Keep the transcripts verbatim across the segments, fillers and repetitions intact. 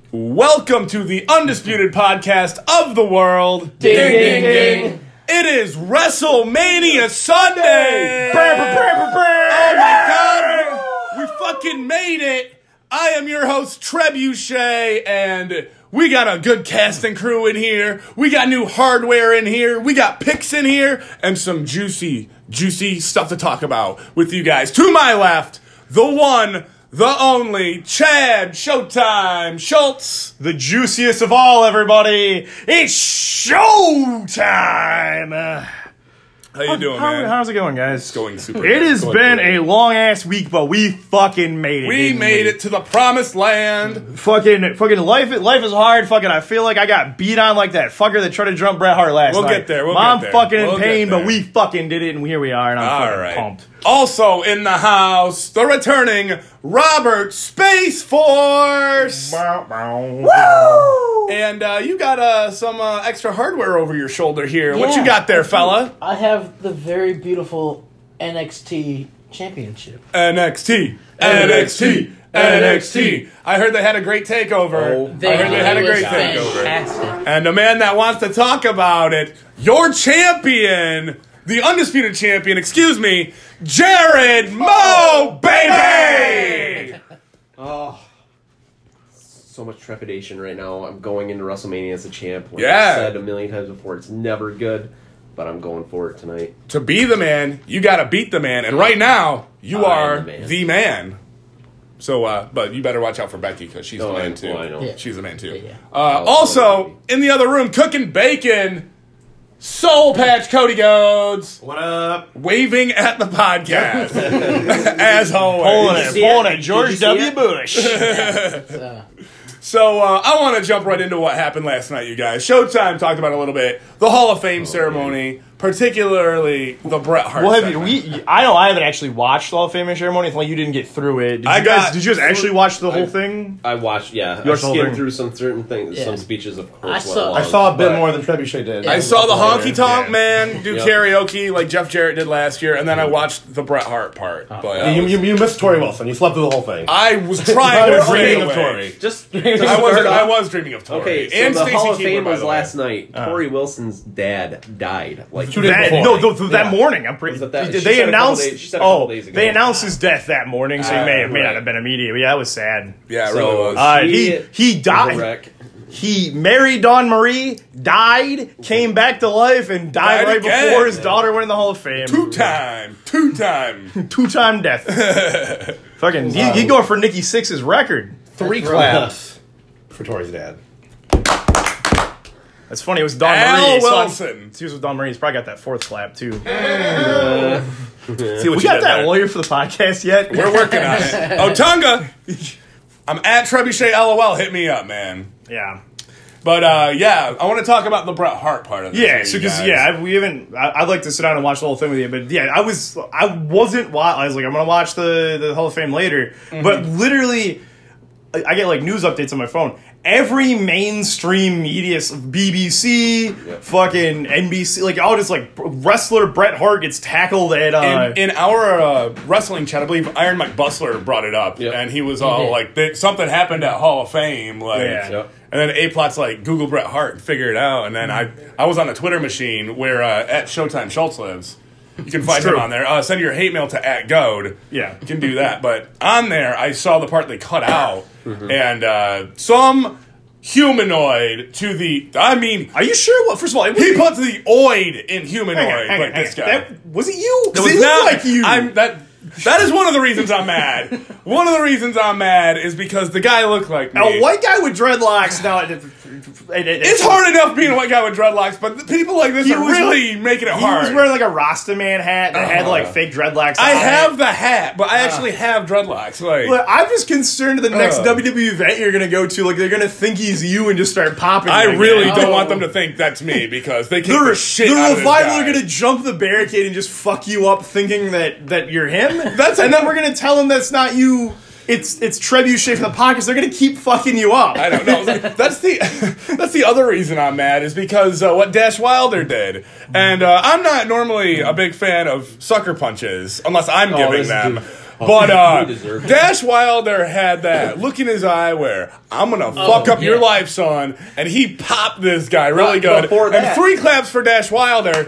Welcome to the undisputed podcast of the world. Ding, ding, ding. It is WrestleMania Sunday. Brr, brr, brr, brr. Oh my God, we fucking made it. I am your host Trebuchet, and we got a good casting crew in here. We got new hardware in here. We got picks in here, and some juicy, juicy stuff to talk about with you guys. To my left, the one, the only, Chad Showtime Schultz. The juiciest of all, everybody. It's showtime. Uh, How you doing, how, man? How's it going, guys? It's going super It good. has Going been great. a long-ass week, but we fucking made it. We didn't made we? it to the promised land. Fucking, fucking life, life is hard. Fucking, I feel like I got beat on like that fucker that tried to jump Bret Hart last We'll night. get there, we'll I'm get there. fucking We'll in get pain, there. but we fucking did it, and here we are, and I'm All fucking right. pumped. Also in the house, the returning Robert Space Force. Woo! And uh, you got uh, some uh, extra hardware over your shoulder here. What Yeah. you got there, fella? I have the very beautiful N X T Championship. N X T, N X T, N X T. I heard they had a great takeover. Oh, I heard they had a it great was takeover. fantastic. And the man that wants to talk about it, your champion, the undisputed champion, excuse me, Jared Mo, baby! Oh, so much trepidation right now. I'm going into WrestleMania as a champ. Like Yeah. I said a million times before, it's never good, but I'm going for it tonight. To be the man, you got to beat the man. And right now, you I am are the man. the man. So, uh, but you better watch out for Becky because she's Oh, the man I- too. well, I know. Yeah. She's the man too. Yeah, yeah. Uh, Oh, also, Becky. in the other room, cooking bacon, Soul Patch Cody Goads, What up? waving at the podcast. As always. Pulling it, see pulling it? it, Did George you see W. it? Bush. Uh, So uh, I want to jump right into what happened last night, you guys. Showtime talked about it a little bit. The Hall of Fame ceremony, particularly the Bret Hart. Well, have you, segment. we, I know I haven't actually watched the Hall of Fame ceremony. It's like you didn't get through it. Did you I guys, got- Did you guys actually watch the whole I- thing? I watched, yeah. You I watched the whole skimmed thing? through some certain things, Yeah. some speeches, of course. I saw- went I saw a bit but- more than Trebuchet did. I saw the honky tonk Yeah. man do Yep. karaoke like Jeff Jarrett did last year, and then I watched the Bret Hart part. But uh, You, you, you missed Tori Wilson. You slept through the whole thing. I was I trying to was stay dreaming of away. Tori. Just, I just was start I off- was dreaming of Tori. Okay, so and the Stacey Hall of Keebler, Fame by was the way. last night. Tori Wilson's dad died. Like Two days That, before. no, th- th- that Yeah. morning. I'm pretty. Was it that- they she they said a couple announced. days- she said a couple oh, days ago. they announced his death that morning, so Ah, he may have may right. not have been immediate. But yeah, that was sad. Yeah, it So, really was. Uh, he She he was a died. wreck. He married Dawn Marie, died, came back to life, and died, Died right again. before his daughter went in the Hall of Fame. two time, two time. Two time death. Fucking, he, he'd go for Nikki Sixx's record. Three claps for Tori's dad. That's funny. It was Dawn Al Marie. so I'm- Wilson. He was with Dawn Marie. He's probably got that fourth clap too. See what We you got did that there. lawyer for the podcast yet? We're working on it. Oh, Tonga. I'm at Trebuchet LOL. Hit me up, man. Yeah. But uh, yeah, I want to talk about the Bret Hart part of this. Yeah, with so you because guys. yeah, I, we haven't. I, I'd like to sit down and watch the whole thing with you, but yeah, I was. I wasn't. wa- I was like, I'm gonna watch the the Hall of Fame later, Mm-hmm. but literally, I, I get like news updates on my phone. Every mainstream media, B B C, fucking N B C, like all just like wrestler Bret Hart gets tackled at. Uh, in, in our uh, wrestling chat, I believe Iron Mike Bustler brought it up, Yep. and he was all did. like, th- "Something happened at Hall of Fame," like, Yeah. Yep. and then A Plot's like, "Google Bret Hart and figure it out." And then I, I was on a Twitter machine where uh, at Showtime Schultz lives. You can find him true. on there. Uh, send your hate mail to at Goad. Yeah. you can do that. But on there, I saw the part they cut out, Mm-hmm. and uh, some humanoid to the. I mean, are you sure? What? First of all, it he was, puts the oid in humanoid, hang on, hang like on, hang this on. guy. That, was it you? It Because was it looked not like you. I'm that. That is one of the reasons I'm mad. One of the reasons I'm mad is because the guy looked like me. a white guy with dreadlocks. Now, it, it, it, It's hard enough being a white guy with dreadlocks, but the people like this He are was- really making it He hard. was wearing like a Rasta Man hat that had like fake dreadlocks. I on it. have the hat, but I actually have dreadlocks. Like, But I'm just concerned the next Ugh. W W E event you're gonna go to, like they're gonna think he's you and just start popping. I like really that. don't Oh. want them to think that's me because they kick The, the shit the out of this revival guy. are gonna jump the barricade and just fuck you up, thinking that that you're him. That's and a- then we're gonna tell them that's not you. It's it's Trebuchet from the pockets. They're gonna keep fucking you up. I don't know. That's the that's the other reason I'm mad is because uh, what Dash Wilder did, and uh, I'm not normally a big fan of sucker punches unless I'm Oh, giving this them. dude. But uh, He deserved it. Dash Wilder had that look in his eye where I'm gonna fuck up yeah. your life, son, and he popped this guy really But good. before And that- three claps for Dash Wilder,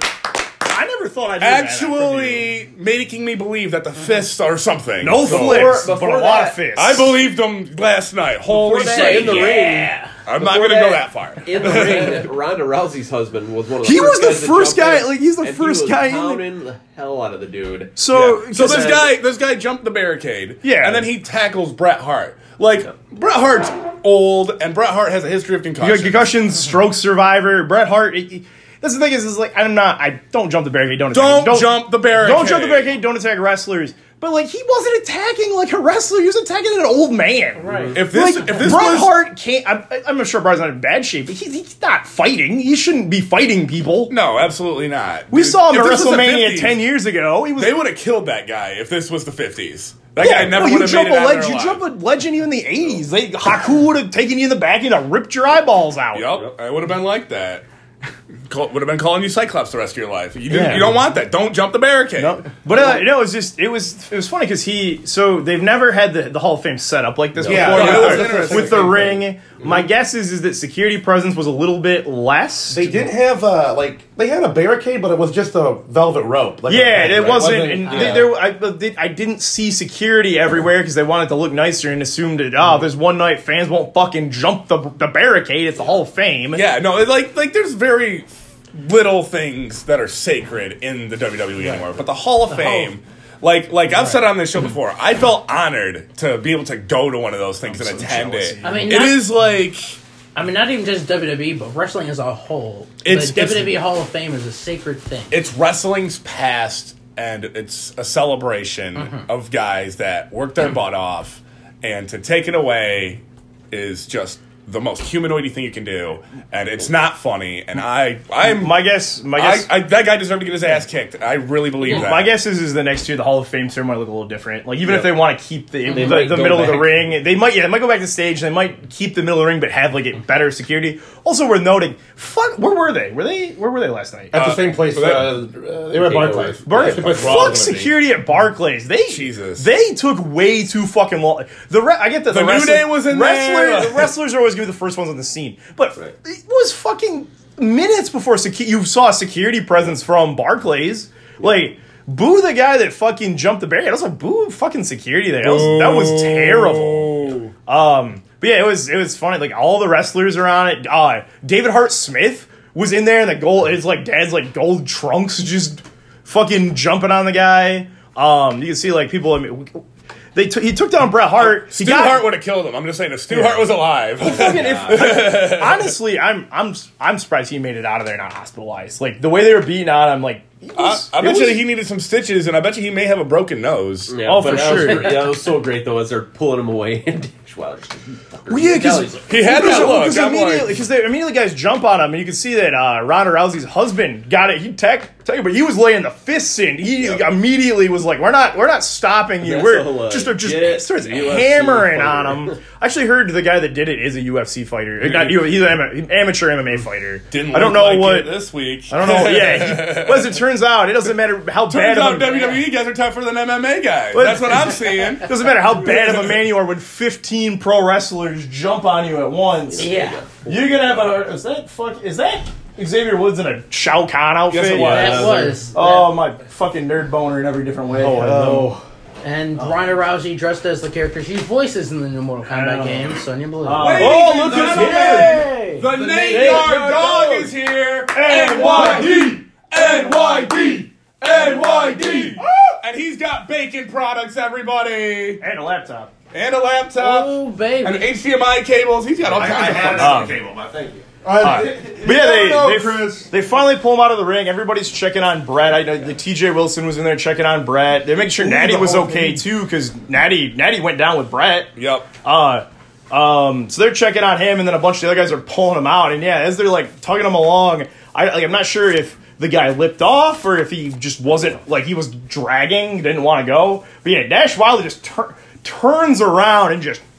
I never thought I'd hear that from you. actually making me believe that the fists are something. No So, flips, but before a lot that, of fists. I believed him last night. Holy Before that, shit! in the Yeah. I'm not Before gonna go that far. In the ring, Ronda Rousey's husband was one of the He first was the guys to first jump guy- in, like, he's the and first he was guy in the- pounding the hell out of the dude. So, So this Because- guy, this guy jumped the barricade, Yeah. and then he tackles Bret Hart. Like Bret Hart's old, and Bret Hart has a history of you got concussion. concussions, stroke survivor, Bret Hart. It, it- that's the thing is, is like I'm not. I don't jump the barricade. Don't attack, Don't jump the barricade. Don't jump the barricade. Don't attack wrestlers. But like he wasn't attacking like a wrestler. He was attacking an old man. Right. If this, Like if this Bret was, Hart can't. I'm, I'm sure Bret's not in bad shape, but he's, he's not fighting. He shouldn't be fighting people. no, absolutely not. We Dude, saw him if at this was the WrestleMania fifties, ten years ago. He was. They would have killed that guy if this was the fifties. That yeah, guy never well, would you have jump made it a out leg, there you alive. jump a legend even in the eighties. They Haku would have taken you in the back and have ripped your eyeballs out. Yep, it would have been like that. Call, would have been calling you Cyclops the rest of your life. You didn't. Yeah. You don't want that. Don't jump the barricade. No, but uh, no, it was just it was it was funny because he so they've never had the, the Hall of Fame set up like this Yeah, before yeah, with, it was the, interesting. with the Same ring. thing. My guess is is that security presence was a little bit less. They didn't have uh, like they had a barricade, but it was just a velvet rope. Like yeah, a fence, it right? wasn't. And yeah. they, there, I, but they, I didn't see security everywhere because they wanted to look nicer and assumed that oh, there's one night fans won't fucking jump the the barricade. It's the Hall of Fame. Yeah, no, it, like like there's very little things that are sacred in the W W E anymore, but the Hall of Fame. Like, like I've said on this show before, I felt honored to be able to go to one of those things and so attend jealous it. of I mean, it not- is like I mean, not even just W W E, but wrestling as a whole. It's- the it's- W W E Hall of Fame is a sacred thing. it's wrestling's past, and it's a celebration of guys that worked their butt off, and to take it away is just the most humanoidy thing you can do, and it's not funny. And I, I'm My guess, my I, guess, I, that guy deserved to get his ass kicked. I really believe that. my guess is, is the next year the Hall of Fame ceremony look a little different. Like even Yeah. if they want to keep the the, might the go middle of the back. ring, they might yeah they might go back to stage. They might keep the middle of the ring, but have like it better security. Also, worth noting, fuck, where were they? Were they where were they last night? at Uh, the same place. so that- Uh, uh, they were at Barclays. Bar- Same place Raw fuck was gonna be. security at Barclays. They Jesus. They took way too fucking long. The re- I get that The the, New wrestler- Day was in wrestler, there. The wrestlers are always going to be the first ones on the scene, but Right. it was fucking minutes before secu- you saw a security presence from Barclays. Like boo the guy that fucking jumped the barrier. Also boo fucking security there. That was, that was terrible. Um, but yeah, it was it was funny. Like all the wrestlers are on it. Uh, David Hart Smith was in there, and the gold. It's like dad's like gold trunks just fucking jumping on the guy. Um, you can see like people. I mean, they t- he took down Bret Hart. He Stu got- Hart would have killed him. I'm just saying, if Stu Hart was alive. Fucking if, honestly, I'm I'm I'm surprised he made it out of there not hospitalized. Like the way they were beating on him, like it I, was- I it bet was- you he needed some stitches, and I bet you he may have a broken nose. Yeah, Oh, but for that was sure. great. Yeah, it was so great though as they're pulling him away and Dash Wilder's like, "You fucker." Well, yeah, 'cause- He's like, He had that look. Because I'm immediately, like, because they immediately guys jump on him, and you can see that uh, Ronda Rousey's husband got it. He tech, tech, but he was laying the fists in. He immediately was like, "We're not, we're not stopping you. That's we're so, uh, just, just get starts the U F C hammering fighter. on him." I actually heard the guy that did it is a U F C fighter. Not, he's an ama- amateur M M A fighter. didn't I don't look know like what. it this week. I don't know. Yeah, he, well, as it turns out, it doesn't matter how bad Turns of out a W W E guys are tougher than M M A guys. But- That's what I'm seeing. doesn't matter how bad of a man you are when fifteen pro wrestlers jump on you at once. Yeah. You're gonna have a. Is that fuck? Is that Xavier Woods in a Shao Kahn outfit? Yes, it was. That was. Oh, my fucking nerd boner in every different way. Oh, I Um, know. And Ronda Rousey dressed as the character she voices in the new Mortal I know. Kombat game, Sonya Blue. Uh, Ladies oh, and look who's gentlemen, here! The Nate Nate Yard Yard Dog Dog. is here. N Y D! N Y D! N Y D! And he's got bacon products, everybody. And a laptop. And a laptop. Oh, baby. And H D M I cables. He's got all I, kinds I of had fun this stuff. on cable, but thank you. Uh, but yeah, they, know, they, Chris. they finally pull him out of the ring. Everybody's checking on Brett. I know the T J Wilson was in there checking on Brett. They make sure Ooh, Natty the was whole okay thing. too, because Natty Natty went down with Brett. Yep. Uh, um, so they're checking on him, and then a bunch of the other guys are pulling him out. And yeah, as they're like tugging him along, I like I'm not sure if the guy lipped off or if he just wasn't like he was dragging, didn't want to go. But yeah, Dash Wilder just tur- turns around and just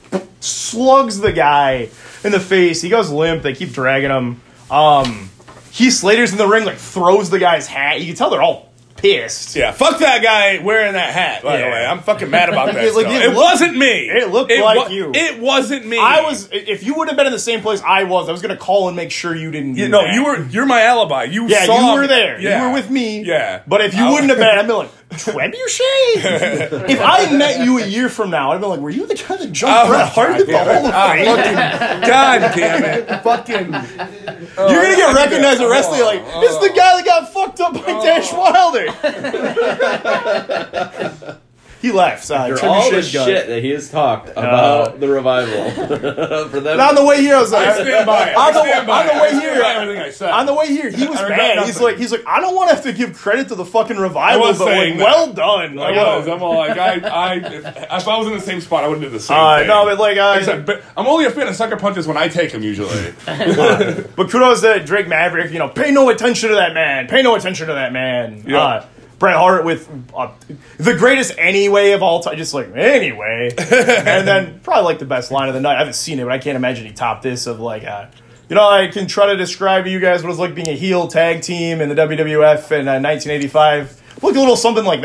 slugs the guy in the face. He goes limp. They keep dragging him. Um, Heath Slater's in the ring, like throws the guy's hat. You can tell they're all pissed. Yeah, fuck that guy wearing that hat, by Yeah. the way. I'm fucking mad about that. Like, stuff. it It, looked- wasn't me. it looked like wa- you. It wasn't me. I was. If you would have been in the same place I was, I was gonna call and make sure you didn't. You do know, that. you were. You're my alibi. You Yeah, saw you were me. there. Yeah. You were with me. Yeah. But if you I- wouldn't have been, I'd be like, Trebuchet? If I met you a year from now, I'd be like, were you the guy that jumped Oh, Bret Hart at the God Hall of Fame? fucking, God damn it! Fucking. You're gonna get recognized at wrestling like, this is the guy that got fucked up by Dash Wilder. He laughs. Uh, After all the Trebuchet's gun. shit that he has talked about the revival, for them, And on the way here, I was like, I stand by it. On I the, stand by on the it. way I stand here, by everything I said. on the way here, he was I regret mad. He's nothing. like, he's like, I don't want to have to give credit to the fucking I revival, was but like, saying that. well done. Like, I was. I'm all like, I, I, if, if I was in the same spot, I would have did the same uh, thing. no, but like, uh, Like I said, but I'm only a fan of sucker punches when I take them usually. but kudos to Drake Maverick. You know, pay no attention to that man. Pay no attention to that man. Yeah. Uh, Bret Hart with uh, the greatest anyway of all time. Just like, anyway. And then probably like the best line of the night. I haven't seen it, but I can't imagine he topped this of like, uh, you know, I can try to describe to you guys what it's like being a heel tag team in the W W F in uh, nineteen eighty-five. Look a little something like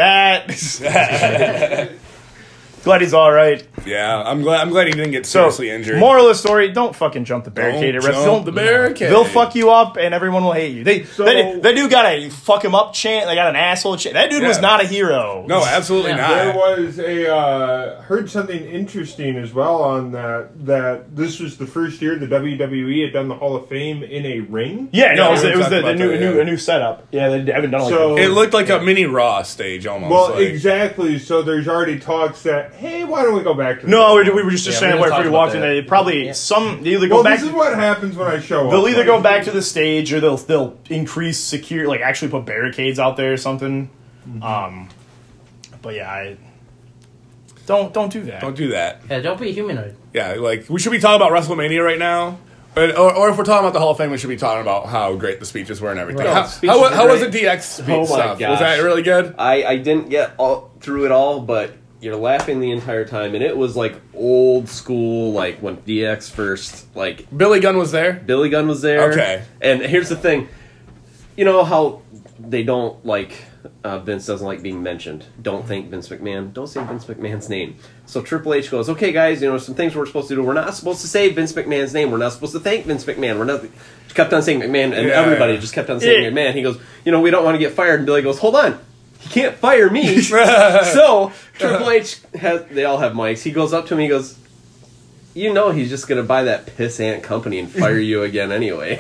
that. Glad he's all right. Yeah, I'm glad. I'm glad he didn't get So, seriously injured. moral of the story: don't fucking jump the barricade. Don't at wrestling. jump the barricade. They'll fuck you up, and everyone will hate you. They, So- that, that dude got a fuck him up chant. They got an asshole chant. That dude was Yeah. not a hero. No, absolutely Yeah. There not. was a uh, heard something interesting as well on that. That this was the first year the W W E had done the Hall of Fame in a ring. Yeah, no, Yeah, it was, we it was talked the, the about new, that, new, yeah. a new setup. Yeah, they haven't done it like So- that. It looked like a mini Raw stage almost. Well, like, exactly. So there's already talks that hey, why don't we go back to No, we, we were just, just Yeah, saying we where talked we about walked in. that. They probably Yeah. some they either go Well, back. this is what happens when I show up. They'll either Like, go back to the stage or they'll they'll increase secure, like actually put barricades out there or something. Um, but yeah, I, don't don't do that. don't do that. Yeah, don't be humanoid. Yeah, like we should be talking about WrestleMania right now. Or, or, or if we're talking about the Hall of Fame, we should be talking about how great the speeches were and everything. Right. How, No, speeches how, were how was the great. D X speech Oh my stuff? Was gosh. that really good? I, I didn't get all through it all, but you're laughing the entire time, and it was like old school, like when D X first, like Billy Gunn was there. Billy Gunn was there. Okay. And here's the thing, you know how they don't like uh, Vince doesn't like being mentioned. Don't thank Vince McMahon. Don't say Vince McMahon's name. So Triple H goes, okay, guys, you know some things we're supposed to do. We're not supposed to say Vince McMahon's name. We're not supposed to thank Vince McMahon. We're not. Kept on saying McMahon, and Yeah. everybody just kept on saying Yeah. McMahon. He goes, you know, we don't want to get fired. And Billy goes, hold on. He can't fire me. So Triple H has. They all have mics. He goes up to him. He goes, you know, he's just gonna buy that pissant company and fire you again anyway.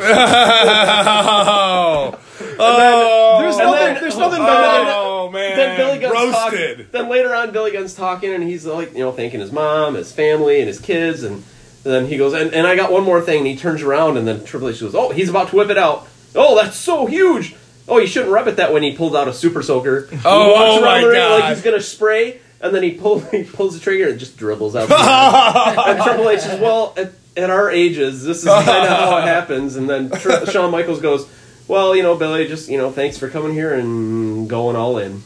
Oh, oh, There's And nothing. then- there's nothing better than. oh man, Then Billy Gunn's roasted. talking. Then later on, Billy Gunn's talking, and he's like, you know, thanking his mom, his family, and his kids, and, and then he goes, and, and I got one more thing, and he turns around, and then Triple H goes, oh, he's about to whip it out. Oh, that's so huge. Oh, you shouldn't rub it that way. And he pulls out a super soaker. He Oh, walks around my the ring God. like he's gonna spray, and then he pulls he pulls the trigger and it just dribbles out. And Triple H says, well, at, at our ages, this is kind of how it happens. And then Tr- Shawn Michaels goes, well, you know, Billy, just, you know, thanks for coming here and going all in.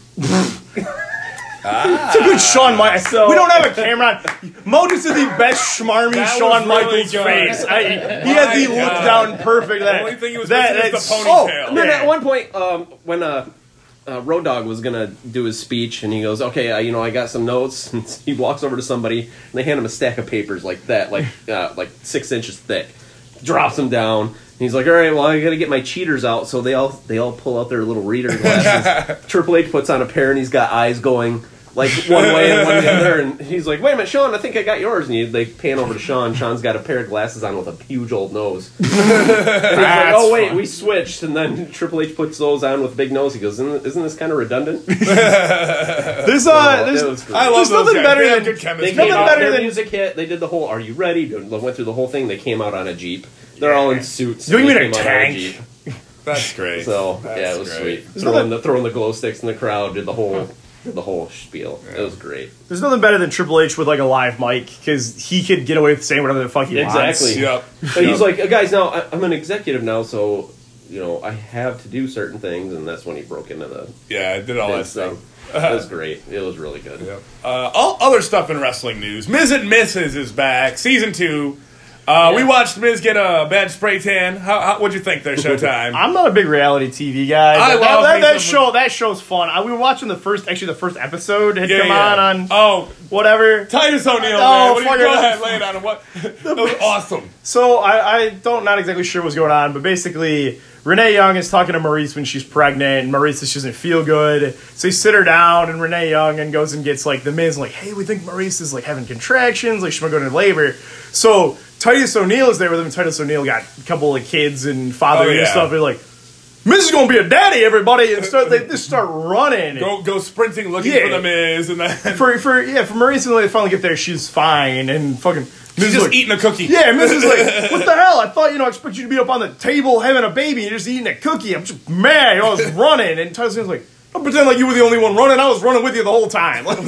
It's a good Shawn Michaels. So- we don't have a camera on. Mo just did the best schmarmy That Shawn was really Michaels good. face. I, he My had the look God. down perfect. That, only thing he was that, missing is the that's- ponytail. Oh, and then Yeah. at one point, um, when uh, uh, Road Dogg was gonna do his speech, and he goes, "Okay, uh, you know, I got some notes." And he walks over to somebody, and they hand him a stack of papers like that, like uh, like six inches thick. Drops them down. And he's like, "All right, well, I got to get my cheaters out." So they all they all pull out their little reader glasses. Triple H puts on a pair, and he's got eyes going like one way and one the other. And he's like, "Wait a minute, Sean, I think I got yours." And he, they pan over to Sean. Sean's got a pair of glasses on with a huge old nose. And he's like, oh wait, we switched, and then Triple H puts those on with big nose. He goes, isn't, isn't this kind of redundant? There's So, uh, it there's, was great. I love There's those nothing guys. better They have than- good They chemistry. came nothing out, better their than- music hit. They did the whole "Are you ready?" They went through the whole thing. They came out on a Jeep. They're all in suits. You mean They a came out on tank? Jeep. That's great. So That's yeah, it was great. sweet. Throwing the throwing the glow sticks in the crowd. Did the whole did the whole spiel. It was great. there's nothing better than Triple H with like a live mic because he could get away with saying whatever the fuck he wants. Exactly. Yep. But he's like, guys, now I- I'm an executive now, so you know I have to do certain things, and that's when he broke into the Yeah, I did all that Vince stuff. thing. It was great. It was really good. Yep. Uh, all other stuff in wrestling news. Miz and Missus is back. Season two. Uh, Yeah. We watched Miz get a bad spray tan. How, how, what'd you think there, Showtime? I'm not a big reality T V guy. I but love that, me that, that some- show. That show's fun. I, we were watching the first, actually the first episode had Yeah, come yeah. on on Oh, whatever. Titus O'Neil, Oh, man. What do you, fuck go it. ahead, lay it on him. What? That was awesome. So I, I don't not exactly sure what's going on, but basically Renee Young is talking to Maurice when she's pregnant, and Maurice just doesn't feel good. So he sit her down, and Renee Young and goes and gets like the Miz, like, hey, we think Maurice is like having contractions, like she might go into labor. So Titus O'Neil is there with him. And Titus O'Neil got a couple of kids and father Oh, and yeah. stuff. They're like, Miz is gonna be a daddy, everybody, and start they just start running. Go go sprinting looking Yeah. for the Miz, and then For for yeah, for Maurice and they finally get there, she's fine and fucking. Miz she's is just like, eating a cookie. Yeah, Missus like, what the hell? I thought, you know, I expect you to be up on the table having a baby and you're just eating a cookie. I'm just mad. You know, I was running. And Tyler's like, don't pretend like you were the only one running. I was running with you the whole time. Like,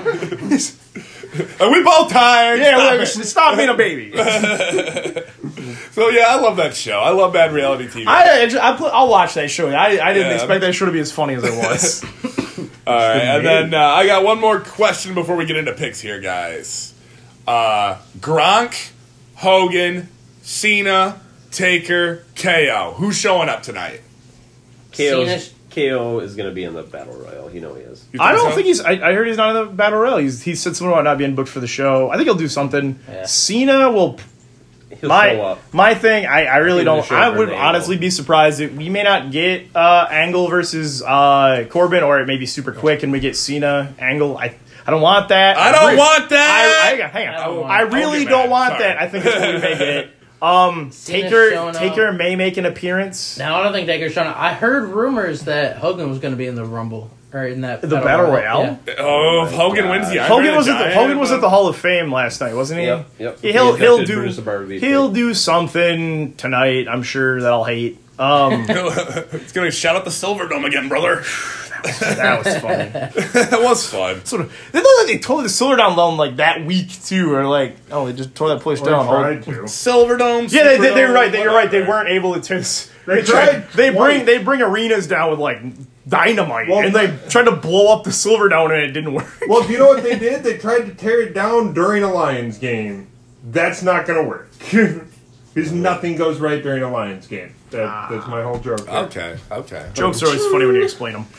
And we both tired. yeah, Stop like, it. stop being a baby. So yeah, I love that show. I love bad reality T V. I, I put, I'll watch that show. I, I didn't Yeah. expect that show to be as funny as it was. All right, and then uh, I got one more question before we get into picks here, guys. Uh, Gronk, Hogan, Cena, Taker, K O. Who's showing up tonight? K O Cena's- K O is going to be in the battle royal. You know he is. You I don't so? think he's. I, I heard he's not in the battle royal. He's, he said something about not being booked for the show. I think he'll do something. Yeah. Cena will. He'll show My up. my thing, I, I really He's gonna don't. show I up would for the honestly Angle. be surprised if we may not get uh, Angle versus uh, Corbin, or it may be super quick and we get Cena Angle. I I don't want that. I don't re- want that. I, I, hang on. I don't I, want I it. really Don't get don't mad. want Sorry. that. I think it's what we may get. Um, Cena's Taker showing up. Taker may make an appearance. Now I don't think Taker's trying to. I heard rumors that Hogan was going to be in the Rumble or in that The Battle Royale? Yeah. Oh, if Hogan wins the Iron Hogan Man was at the Giant, Hogan was uh, at the Hall of Fame last night, wasn't he? Yep, yep. Yeah, he'll He he'll inducted do Brutus the Barber Beefcake. he'll do something tonight. I'm sure that I'll hate. Um, It's gonna shout out the Silverdome again, brother. that was funny. That was fun. Sort of. They look like they tore the Silver down loan like that week too, or like oh they just tore that place Or down. tried to. Silverdome. Yeah, they, they, they're Superdome, right. They, you're right. They whatever. weren't able to. Turn, They they tried. tried They bring twice. they bring arenas down with like dynamite, Well, and they tried to blow up the Silver Dome, and it didn't work. Well, do you know what they did? They tried to tear it down during a Lions game. That's not going to work. Because nothing goes right during a Lions game. That, that's my whole joke. there. Okay, okay. Jokes are always funny when you explain them.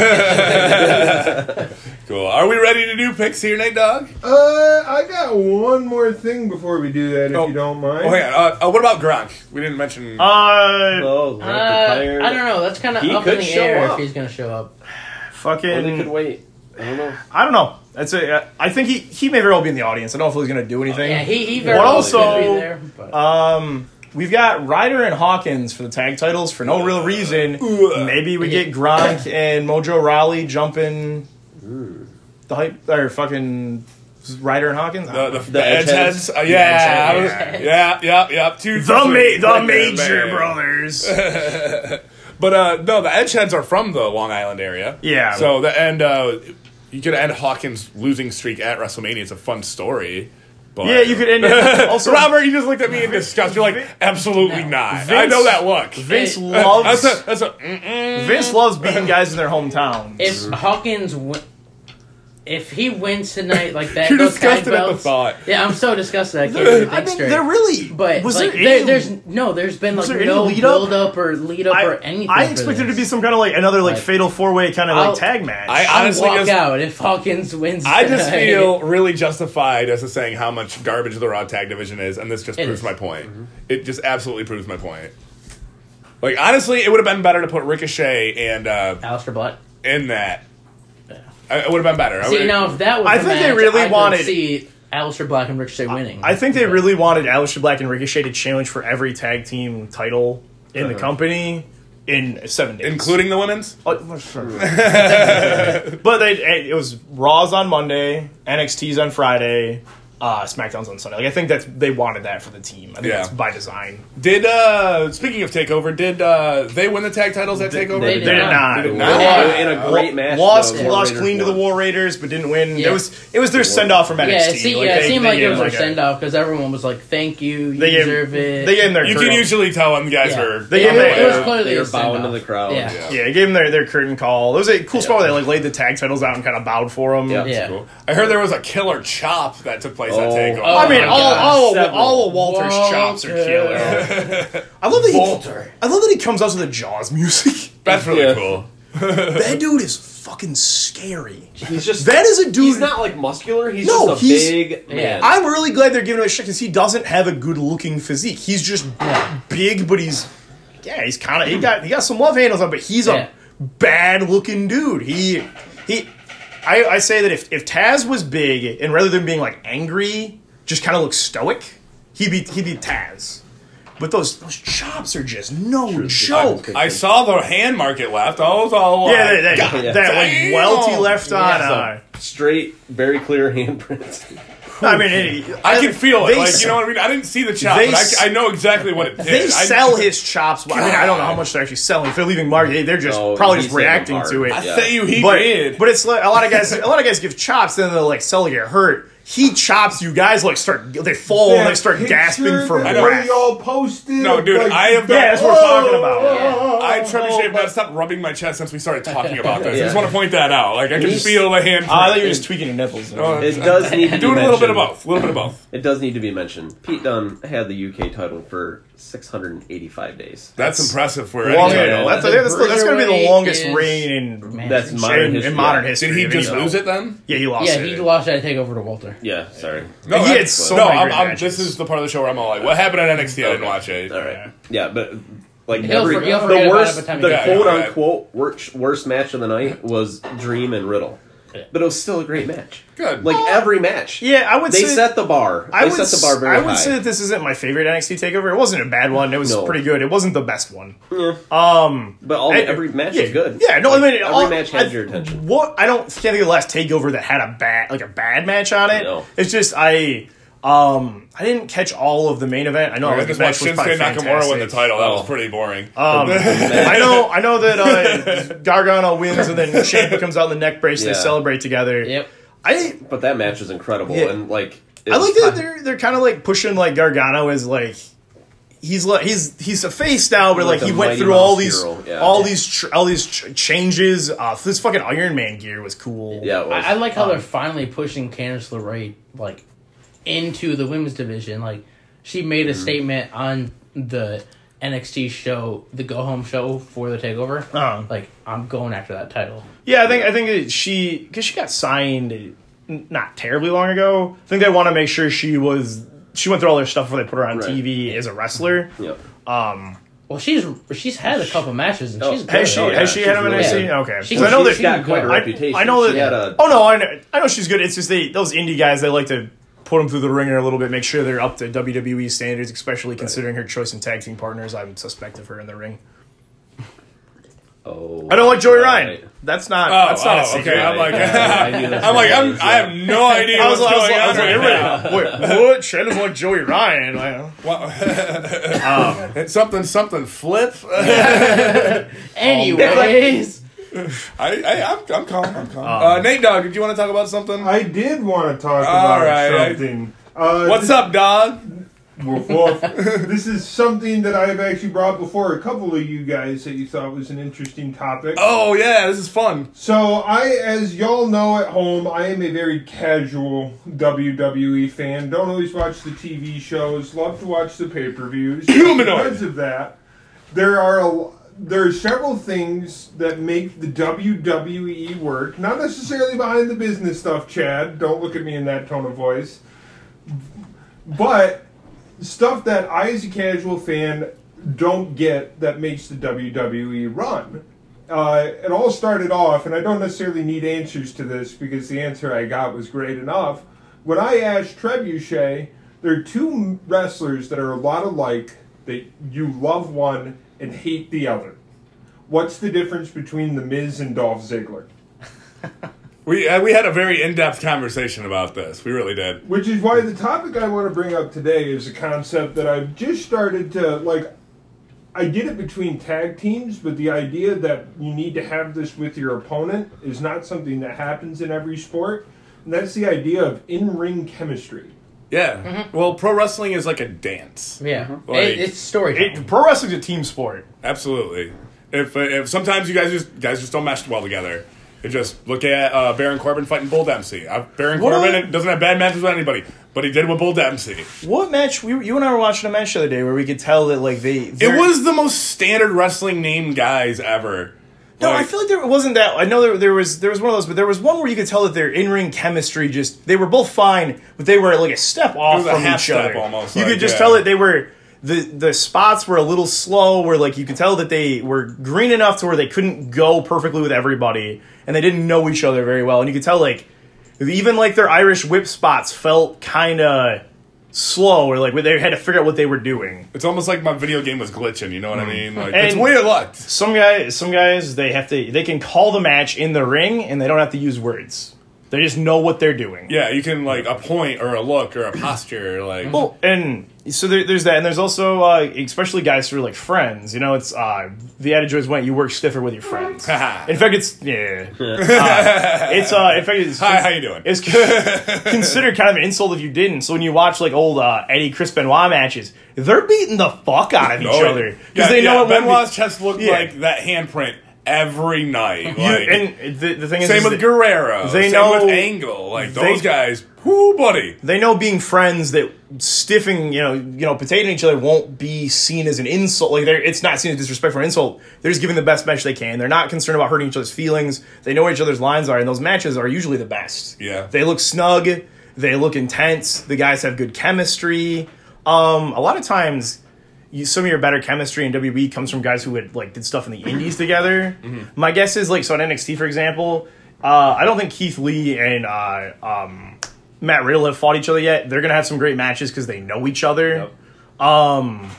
Cool. Are we ready to do picks here, Nate Dogg? Uh, I got one more thing before we do that, if Oh. you don't mind. Oh, hang on. Uh, uh, what about Gronk? We didn't mention. Uh, Oh, Uh, I don't know. That's kind of He up in could the show air up. if he's going to show up. Or they could fucking. wait. I don't know. I don't know. That's a. I think he he may very well be in the audience. I don't know if he's going to do anything. Yeah, he, he very But well also, could be there. But. Um, we've got Ryder and Hawkins for the tag titles for no real reason. Ugh. Maybe we get Gronk and Mojo Rawley jumping the hype or fucking Ryder and Hawkins. I The, don't the, know. the, The edge edge heads? heads? Uh, yeah, I The was- edge yeah, yeah, yeah. Two, the, ma- the right there, Major man. Brothers. But uh, no, the Edgeheads are from the Long Island area. Yeah. So the and uh, you could end Hawkins' losing streak at WrestleMania. It's a fun story. But Yeah, you could end it. Also, Robert, you just looked at me in disgust. You're like, absolutely No. not. I Vince- know that look. Vince Hey, loves That's a that's a. Mm-mm. Vince loves beating guys in their hometowns. If Hawkins, w- if he wins tonight like that, You're those tag disgusted at the belts. thought. Yeah, I'm so disgusted. I can't even I think mean, straight. they're really. But was like, there, there, any, there's no, there's been was like there any no lead up? build up or lead up I, or anything. I for expected it to this. be some kind of like another like Like, fatal four way kind of I'll- like tag match. I I'll honestly walk just- out if Hawkins wins. I just tonight. feel really justified as to saying how much garbage the Raw tag division is, and this just It proves is. my point. It just absolutely proves my point. Like honestly, it would have been better to put Ricochet and uh, Aleister Black. in that. I- It would have been better. I See would've- now, if that was I the think they match, really I could wanted- see Aleister Black and Ricochet winning. I think they But- really wanted Aleister Black and Ricochet to challenge for every tag team title in the company in seven days, including the women's. Oh, but they, it was Raw's on Monday, N X T's on Friday, uh, SmackDown's on Sunday. Like I think that's they wanted that for the team. I think Yeah. that's by design. Did uh speaking of Takeover, did uh they win the tag titles at Takeover? they They did not. They did They not. were in a great match. Lost, though. War lost Raiders clean to the won. War Raiders, but didn't win. Yeah. It was it was their send off from N Yeah, X it, T. see, Like, yeah, it they- seemed they like it gave was them their like a- send off because everyone was like, "Thank you, you They gave, deserve it." they gave them their You curtain- can usually tell when the guys Yeah. are. They Yeah, gave it, them it was their- clearly They were a send bowing to off. the crowd. Yeah. Yeah. Yeah, they gave them their, their curtain call. It was a cool spot where they like laid the tag titles out and kind of bowed for them. Yeah. Yeah. Cool. I heard there was a killer chop that took place always at Oh. Takeover. Oh I mean, my all God, all, of, several. all of Walter's chops are Walter. killer. I love that he. Walter. I love that he comes out to the Jaws music. That's really Yeah. cool. That dude is fucking scary. He's just That is a dude. He's not like muscular. He's No, just a he's- big man. I'm really glad they're giving him a shit because he doesn't have a good looking physique. He's just big, but he's yeah, he's kind of he got he got some love handles on, but he's Yeah. a bad looking dude. He he. I, I say that if if Taz was big and rather than being like angry, just kind of look stoic, he'd be he'd be Taz. But those those chops are just no joke. I saw the hand market left. I was all like, Yeah, that, that, Yeah. that like Damn. welty left on. Yeah. Uh, Straight, very clear handprints. I mean, it, I can feel it. they Like, s- you know what I mean? I didn't see the chop, they but s- I, I know exactly what it did. They I- sell his chops. Well, I mean, I don't know how much they're actually selling. If they're leaving market, they- they're just Oh, probably he's just hitting reacting hard. to it. I Yeah. say you, he but did. but it's like a lot of guys. A lot of guys give chops, then they'll like sell to get hurt. He chops you guys like start. They fall and they start gasping for I breath. y'all posted. No, dude, like, I have the- not- Yeah, that's what we're talking about. I Trebuchet Oh, have not stopped rubbing my chest since we started talking about this. I Yeah. just want to point that out. Like I can He's- feel the hand. Oh, I thought you were just tweaking your nipples. Oh, It does need to be doing a little bit of mentioned- both. A little bit of both. It does need to be mentioned. Pete Dunne had the U K title for six hundred eighty-five days. That's impressive for Long, any Yeah. title. that's, The that's, that's going to be the Bruiserweight longest is- reign in, Man. That's modern in, history. in modern yeah. history. Did he of just any- lose it then? Yeah, he lost Yeah, it. he lost that takeover to Walter. Yeah, sorry. No, He I- had so no. many I'm, great I'm, matches. this is the part of the show where I'm all like, "What happened at N X T? I didn't watch it." All right. Yeah, but like He'll every for- he'll the forget about worst, it by the time the he gets quote back. unquote worst, worst match of the night was Dream and Riddle, but it was still a great match. Good. Like every match. Yeah, I would They say set the bar. They I would, set the bar very I would high. say that this isn't my favorite N X T takeover. It wasn't a bad one. It was No. pretty good. It wasn't the best one. but all I- every match yeah, was good. Yeah, no, Like, I mean every all- match had I- your attention. What I don't can't think of the last takeover that had a bad like a bad match on it. No. It's just I um I didn't catch all of the main event. I know I like, the just match watched was Shinsuke probably Nakamura win the fantastic. title. That was Oh. pretty boring. Um, I know I know that uh, Gargano wins and then Ciampa comes out in the neck brace. Yeah. They celebrate together. Yep. I But that match was incredible, Yeah. and like it I was like that ti- they're they're kind of like pushing like Gargano as like he's like he's he's a face now, but like, Like he a went Mighty through all Mouse these hero, yeah. all Yeah. these tr- all these ch- changes. Uh, this fucking Iron Man gear was cool. Yeah, it was. I, I like how Um, they're finally pushing Candice LeRae like into the women's division. Like she made Mm-hmm. a statement on the N X T show, the Go Home show for the Takeover. Uh-huh. Like I'm going after that title. Yeah, I think I think that she because she got signed n- not terribly long ago. I think they want to make sure she was she went through all their stuff before they put her on Right. T V as a wrestler. Yep. Well, she's she's had a couple matches and Oh, she's good. Has she Oh, yeah, has she she's had him in really N X T? good. Okay, She- 'Cause I know she's that got quite a good. reputation. I know that. She had a Oh no, I know, I know she's good. It's just they those indie guys they like to put them through the ringer a little bit, make sure they're up to W W E standards, especially considering her choice in tag team partners. I'm suspect of her in the ring. oh, I don't like Joey Ryan. right. That's not. Oh, that's not oh, a secret. okay. I'm like, I knew that's I'm like, what it I'm, was, I have yeah. no idea I was, what's I was, going I was on like, right now. everybody, wait, what? She doesn't like Joey Ryan. Like, Wow. It's something, something flip. Anyways, I, I, I'm, I'm calm. I'm calm. Uh, Nate Dogg, did you want to talk about something? I did want to talk All about right, I- something. Uh, What's this, up, dog? Woof, woof. This is something that I've actually brought before a couple of you guys that you thought was an interesting topic. Oh yeah, this is fun. So I, as y'all know at home, I am a very casual W W E fan. Don't always watch the T V shows. Love to watch the pay-per-views. Humanoid. Because of that, there are a, there are several things that make the W W E work. Not necessarily behind the business stuff, Chad. Don't look at me in that tone of voice. But stuff that I, as a casual fan, don't get that makes the W W E run. Uh, it all started off, and I don't necessarily need answers to this because the answer I got was great enough. When I asked Trebuchet, there are two wrestlers that are a lot alike that you love one and hate the other. What's the difference between The Miz and Dolph Ziggler? We uh, we had a very in depth conversation about this. We really did. Which is why the topic I want to bring up today is a concept that I've just started to, like, I get it between tag teams, but the idea that you need to have this with your opponent is not something that happens in every sport. And that's the idea of in-ring chemistry. Yeah. Well, pro wrestling is like a dance. yeah, Like, it, it's storytelling. it, pro wrestling's a team sport. Absolutely. If uh, if sometimes you guys just guys just don't mesh well together, It just look at uh, Baron Corbin fighting Bull Dempsey. Uh, Baron What Corbin are- doesn't have bad matches with anybody, but he did with Bull Dempsey. What match? We, you and I were watching a match the other day where we could tell that like they. It was the most standard wrestling named guys ever. No, Like, I feel like there wasn't that. I know there, there was there was one of those, but there was one where you could tell that their in ring chemistry just they were both fine, but they were like a step off was a from half each step other. almost, you like, could just yeah. tell that they were the the spots were a little slow, where like you could tell that they were green enough to where they couldn't go perfectly with everybody, and they didn't know each other very well, and you could tell like even like their Irish whip spots felt kind of slow, or like they had to figure out what they were doing. It's almost like my video game was glitching. You know what I mean? Like, And- it's weird luck. Some guys, some guys, they have to, they can call the match in the ring, and they don't have to use words. They just know what they're doing. Yeah, you can like a point or a look or a posture. Like, Well, and so there, there's that, and there's also, uh, especially guys who are like friends. You know, it's uh, the adage always went, "You work stiffer with your friends." in fact, it's yeah, uh, it's uh, in fact, it's, hi, how you doing? It's considered kind of an insult if you didn't. So when you watch like old uh, Eddie Chris Benoit matches, they're beating the fuck out of each Oh, other because yeah, they know yeah, it won't be- Benoit's chest looked Yeah. like that handprint every night. You- Like, and the, the thing is, same is with that Guerrero. they same know- with Angle. Like they- those guys. Whoo, buddy. they know being friends that stiffing, you know, you know, potatoing each other won't be seen as an insult. Like they're, it's not seen as disrespectful or insult. They're just giving the best match they can. They're not concerned about hurting each other's feelings. They know where each other's lines are, and those matches are usually the best. Yeah. They look snug. They look intense. The guys have good chemistry. Um, a lot of times, you, some of your better chemistry in W W E comes from guys who had like did stuff in the indies together. Mm-hmm. My guess is like so in N X T, for example. Uh, I don't think Keith Lee and uh, um, Matt Riddle have fought each other yet. They're gonna have some great matches because they know each other. Yep. Um,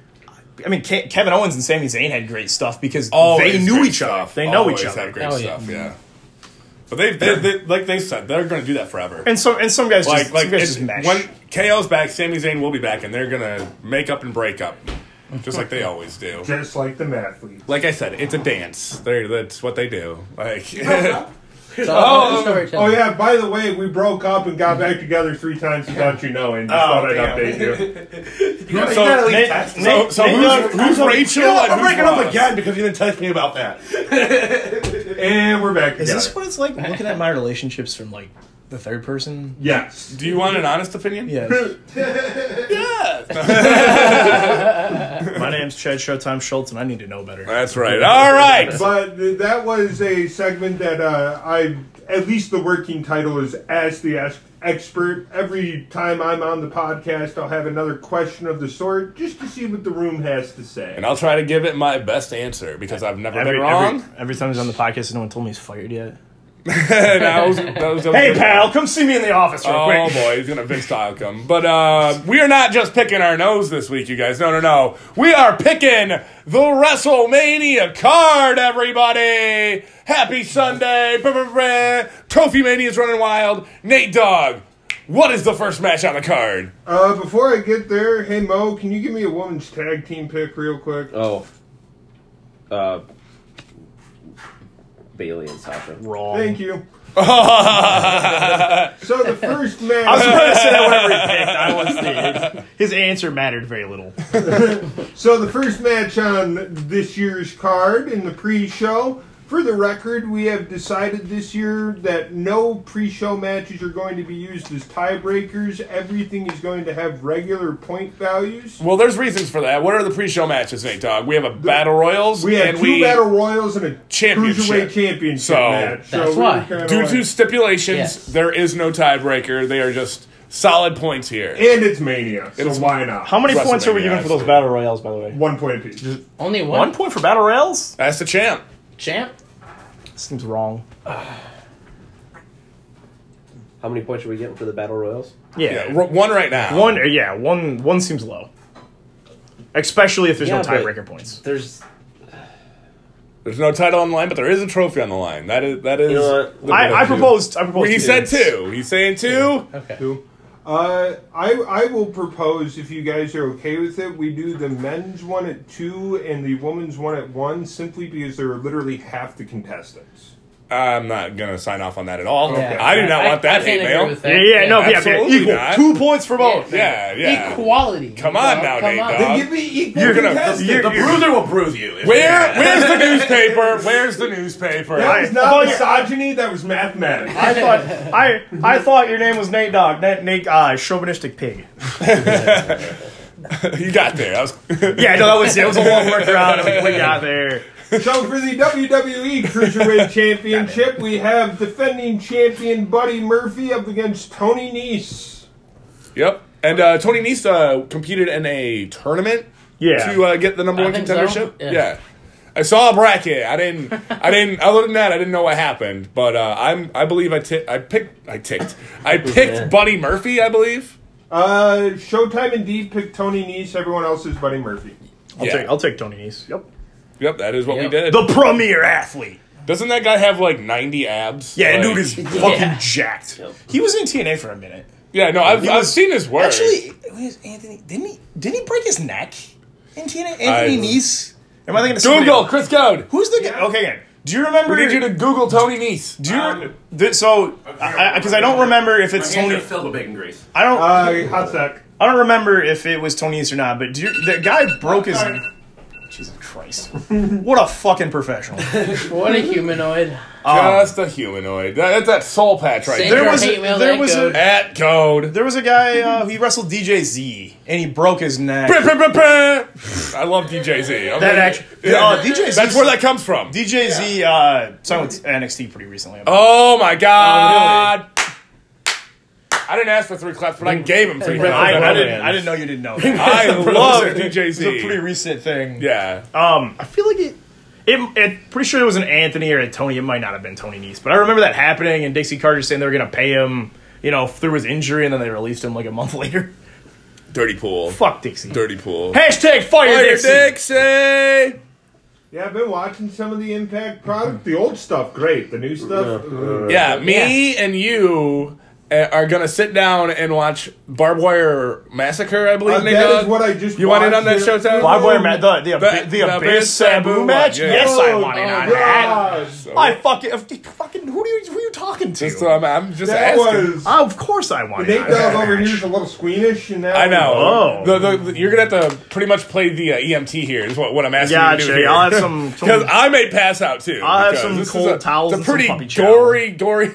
I mean, Ke- Kevin Owens and Sami Zayn had great stuff because Always they knew great each other. stuff. They know Always each other. have great Oh, yeah. stuff. Yeah. But they, they, they, like they said, they're going to do that forever. And so and some guys like, just, like some guys it's- just mesh. when K O's back, Sami Zayn will be back, and they're going to make up and break up, just like they always do. Just like the mathletes. Like I said, it's a dance. They're, that's what they do. Like, So, oh, story, Oh yeah, by the way, we broke up and got back together three times without you knowing. Just Oh, thought I'd damn. update you. You gotta, So, you gotta at least Nate- text me. so, so Nate who's, Dogg- who's Rachel? You know what? and I'm who's breaking up Ross? again because you didn't text me about that. And we're back Is together. this what it's like looking at my relationships from like the third person? Yes. Do you want an honest opinion? Yes. Yeah. My name's Chad Showtime Schultz, and I need to know better. That's right. All right. But th- that was a segment that uh, I, at least the working title is Ask the Ask Expert. Every time I'm on the podcast, I'll have another question of the sort just to see what the room has to say. And I'll try to give it my best answer because I've never Every, been wrong. every, every time he's on the podcast, no one told me he's fired yet. that was, that was Hey, pal, come see me in the office real Oh quick. boy, he's gonna Vince style come. But uh, we are not just picking our nose this week, you guys. No, no, no. We are picking the WrestleMania card, everybody. Happy Sunday. Bah-bah-bah. Trophy Mania is running wild. Nate Dogg, what is the first match on the card? Uh, before I get there, hey Mo, can you give me a women's tag team pick real quick? Oh. Uh. Bailey and Sasha. Wrong. Thank you. Oh, So the first match. I was going to say that whenever he picked. I was the, his answer mattered very little. So the first match on this year's card in the pre-show. For the record, we have decided this year that no pre-show matches are going to be used as tiebreakers. Everything is going to have regular point values. well, there's reasons for that. What are the pre-show matches, Nate Dogg? We have a Battle Royals. We have and two we, battle royals and a Championship. cruiserweight championship So, match. that's we're why. kinda Due like- to stipulations, Yes. there is no tiebreaker. They are just solid points here. and it's Mania, so It's- why not? How many points are we WrestleMania, giving for those absolutely. battle royales, by the way? One point apiece. only one, One point for battle royals? That's the champ. champ. Seems wrong. How many points are we getting for the Battle Royals? Yeah. Yeah, r- one right now. One, uh, yeah, one, one seems low. Especially if there's Yeah, no but- tiebreaker points. There's. There's no title on the line, but there is a trophy on the line. That is that is. You know what? the- I, I proposed. I proposed. Well, he two. said two. He's saying two. Okay. Two. Uh, I I will propose, if you guys are okay with it, we do the men's one at two and the women's one at one, simply because there are literally half the contestants. I'm not gonna sign off on that at all. Yeah. I do not I- want that I hate can't agree mail. with that. Yeah, yeah, no, yeah, yeah, Absolutely equal. not. Two points for both. Yeah, yeah. Equality. Come on now, Come Nate on. Dogg. Then give me equal You're gonna- contestant. you're- The bruiser will bruise you. if Where? you- Where's the newspaper? Where's the newspaper? That was I- not I- misogyny. That was mathematics. I thought I I thought your name was Nate Dogg. Nate, Nate uh, chauvinistic pig. You got there. I was. Yeah, no, that was it. Was a long workaround. We, we got there. So for the W W E Cruiserweight Championship, we have defending champion Buddy Murphy up against Tony Nese. Yep. And uh, Tony Nese uh, competed in a tournament Yeah. to uh, get the number I one think so. contendership. Yeah. Yeah. I saw a bracket. I didn't. I didn't. Other than that, I didn't know what happened. But uh, I'm. I believe I ti- I picked. I ticked. I picked Yeah. Buddy Murphy. I believe. Uh, Showtime and Deep picked Tony Nese. Everyone else is Buddy Murphy. I'll Yeah. take I'll take Tony Nese. Yep. Yep. That is what we Yep. did. The premier athlete. Doesn't that guy have like ninety abs? Yeah, Like- dude is Yeah. fucking jacked. He was in T N A for a minute. Yeah. No, I've, He I've was- seen his work. Actually, was Anthony didn't he didn't he break his neck in T N A? Anthony I- Nese? Am I thinking of somebody Google else? Chris Code. Who's the guy? Okay, again. Do you remember? We need you to Google Tony Nese. do you Um, th- so because I, 'cause I don't remember if My it's hands Tony. are filled with bacon grease. I don't. Uh, hot sec. I don't remember if it was Tony Nese or not. But do you, the guy broke his. Jesus Christ! What a fucking professional. What a humanoid. Just a humanoid. That, that's that soul patch right Send there. There your was a- hate mail there to was a- Code. At Code. There was a guy uh, he wrestled D J Z and he broke his neck. Brr, brr, brr, brr. I love D J Z. I'm That like- actually, uh, D J Z. That's where that comes from. D J Z uh, signed with N X T pretty recently. Oh my god. I didn't ask for three claps, but I gave him three I, claps. I didn't. I didn't know you didn't know. That. I love D J It's a pretty Z. recent thing. Yeah. Um, I feel like it. It, it. Pretty sure it was an Anthony or a Tony. It might not have been Tony Nese, but I remember that happening and Dixie Carter saying they were going to pay him, you know, through his injury, and then they released him like a month later. Dirty pool. Fuck Dixie. Dirty pool. Hashtag fire, Fire Dixie. Dixie. Yeah, I've been watching some of the Impact product. The old stuff, great. The new stuff, uh, Yeah, me and you uh, are gonna sit down and watch Barbed Wire Massacre. I believe Uh, Nate that Dogg. is what I just You want in on that watched. Showtime? Barbed wire ma- the the, The- the, the the Abyss Abyss Sabu Sabu match. one, yeah. Yes, I Oh, want in oh, on God. that. Gosh. I fucking uh, fucking who do you who are you talking to? Just, um, I'm just That asking. was Oh, of course I want Nate in on Dogg that over match. here is a little squeamish, and that I know. Oh. The, the, the- you're gonna have to pretty much play the uh, E M T here. Is what, what I'm asking you to do Gotcha. here. I'll have some- some- because I may pass out too. I'll have because some this is cold a, towels It's a and some pretty puppy chow. gory, gory.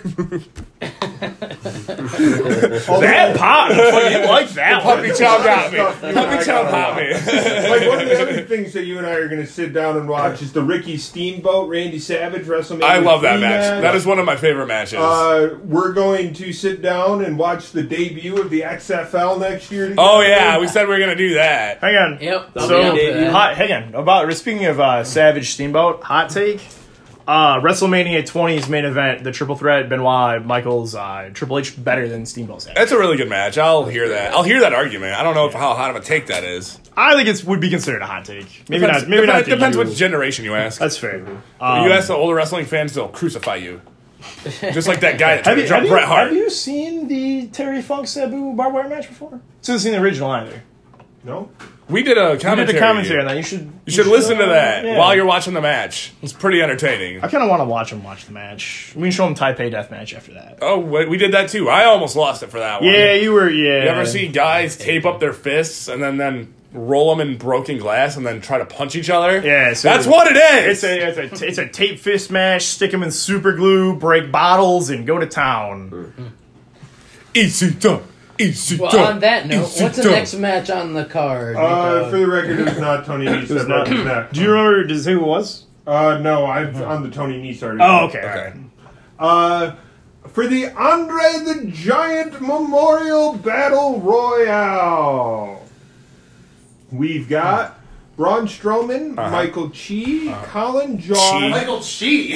That pop. You like that Puppy one. chow got me. Stuff you and I Puppy chow gotta got me. Like one of the other things that you and I are going to sit down and watch is the Ricky Steamboat Randy Savage WrestleMania. I love that three match. That is one of my favorite matches. Uh, we're going to sit down and watch the debut of the X F L next year. Together. oh yeah, we said we were gonna do that. Hang on. Yep. I'll So, be down for that. hot, hang on. About speaking of uh, Savage Steamboat, hot take. Uh, WrestleMania twenty's main event, the triple threat, Benoit, Michaels, uh, Triple H, better than Steamboat Savage. That's a really good match. I'll hear that. I'll hear that argument. I don't know if how hot of a take that is. I think it would be considered a hot take. Maybe Depends, not. Maybe depends, not. to depends you. which generation you ask. That's fair. you Um, ask the older wrestling fans, they'll crucify you. Just like that guy that tried Have to you, drop have, you, Bret Hart. have you seen the Terry Funk Sabu barbed wire match before? So you've seen the original either. No. We did a I commentary. did a commentary on that. You should. You should listen to uh, that yeah. while you're watching the match. It's pretty entertaining. I kind of want to watch him watch the match. We can show him Taipei Death Match after that. Oh, wait, we did that too. I almost lost it for that one. Yeah, you were. Yeah. You ever see guys tape up their fists and then then roll them in broken glass and then try to punch each other? Yeah, so that's what it is. It's a it's a it's a tape fist match. Stick them in super glue, break bottles, and go to town. Easy done. Easy Well, done. on that note, Easy what's the done. next match on the card? Uh, for the record, it was not Tony Nese that broke his neck. Do you remember? Does who it was? Uh, no, I'm on the Tony Nese article. Oh, okay. Okay. Uh, for the Andre the Giant Memorial Battle Royale, we've got Braun Strowman, Uh-huh. Michael Chi, Colin John. Michael Chi.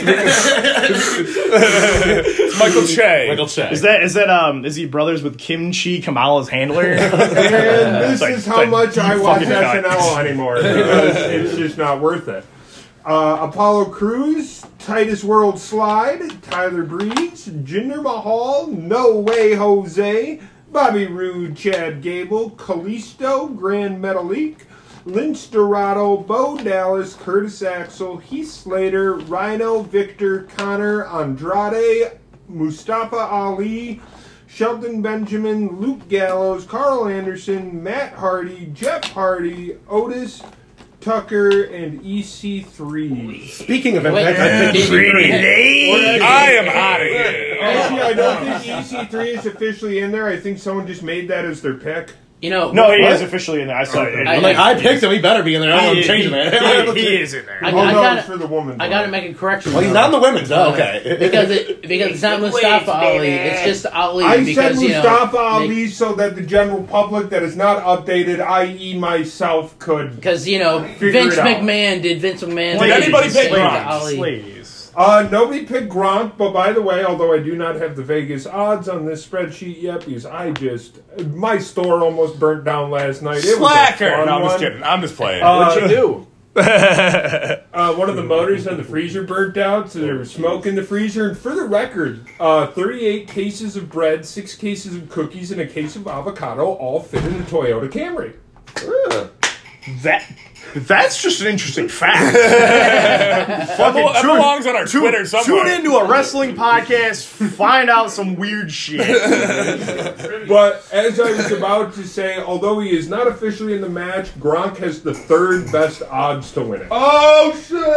It's Michael Che. Michael Che. Is that is that um is he brothers with Kim Chi, Kamala's handler? And this like- is how like much I deep watch fucking S cut. N L anymore because it's just not worth it. Uh, Apollo Crews, Titus World Slide, Tyler Breeze, Jinder Mahal, No Way Jose, Bobby Roode, Chad Gable, Kalisto, Grand Metalik, Lince Dorado, Bo Dallas, Curtis Axel, Heath Slater, Rhino, Victor, Connor, Andrade, Mustafa Ali, Shelton Benjamin, Luke Gallows, Carl Anderson, Matt Hardy, Jeff Hardy, Otis, Tucker, and E C three. Speaking of Wait, Impact, I picked did you- three. I am out of here. Actually, I don't think E C three is officially in there. I think someone just made that as their pick. You know, No, he What? is officially in there. I saw it. I- I'm like, I picked him. He better be in there. I'm He- changing he- that. he- he is in there. I, Oh, I no, gotta, it's for the woman. I gotta make a correction. Well, he's though. not in the women's. Oh, okay. because it because it's not Mustafa Ali. It's just Ali. I said because, you know, Mustafa they- Ali so that the general public that is not updated, that is myself, could. Because, you know, Figure Vince it out. McMahon did Vince McMahon. Did anybody pick thing to Gronk? Ali. Ladies. Uh, nobody picked Gronk, but by the way, although I do not have the Vegas odds on this spreadsheet yet, because I just my store almost burnt down last night. It was a Slacker. fun No, I'm just one. kidding. I'm just playing. What'd you do? Uh, one of the motors on the freezer burnt out, so there was smoke in the freezer. And for the record, uh, thirty-eight cases of bread, six cases of cookies, and a case of avocado all fit in the Toyota Camry. Huh. That that's just an interesting fact. that Fucking belo- that tune- belongs on our tune- Twitter somewhere. Tune into a wrestling podcast, find out some weird shit. But as I was about to say, although he is not officially in the match, Gronk has the third best odds to win it. Oh,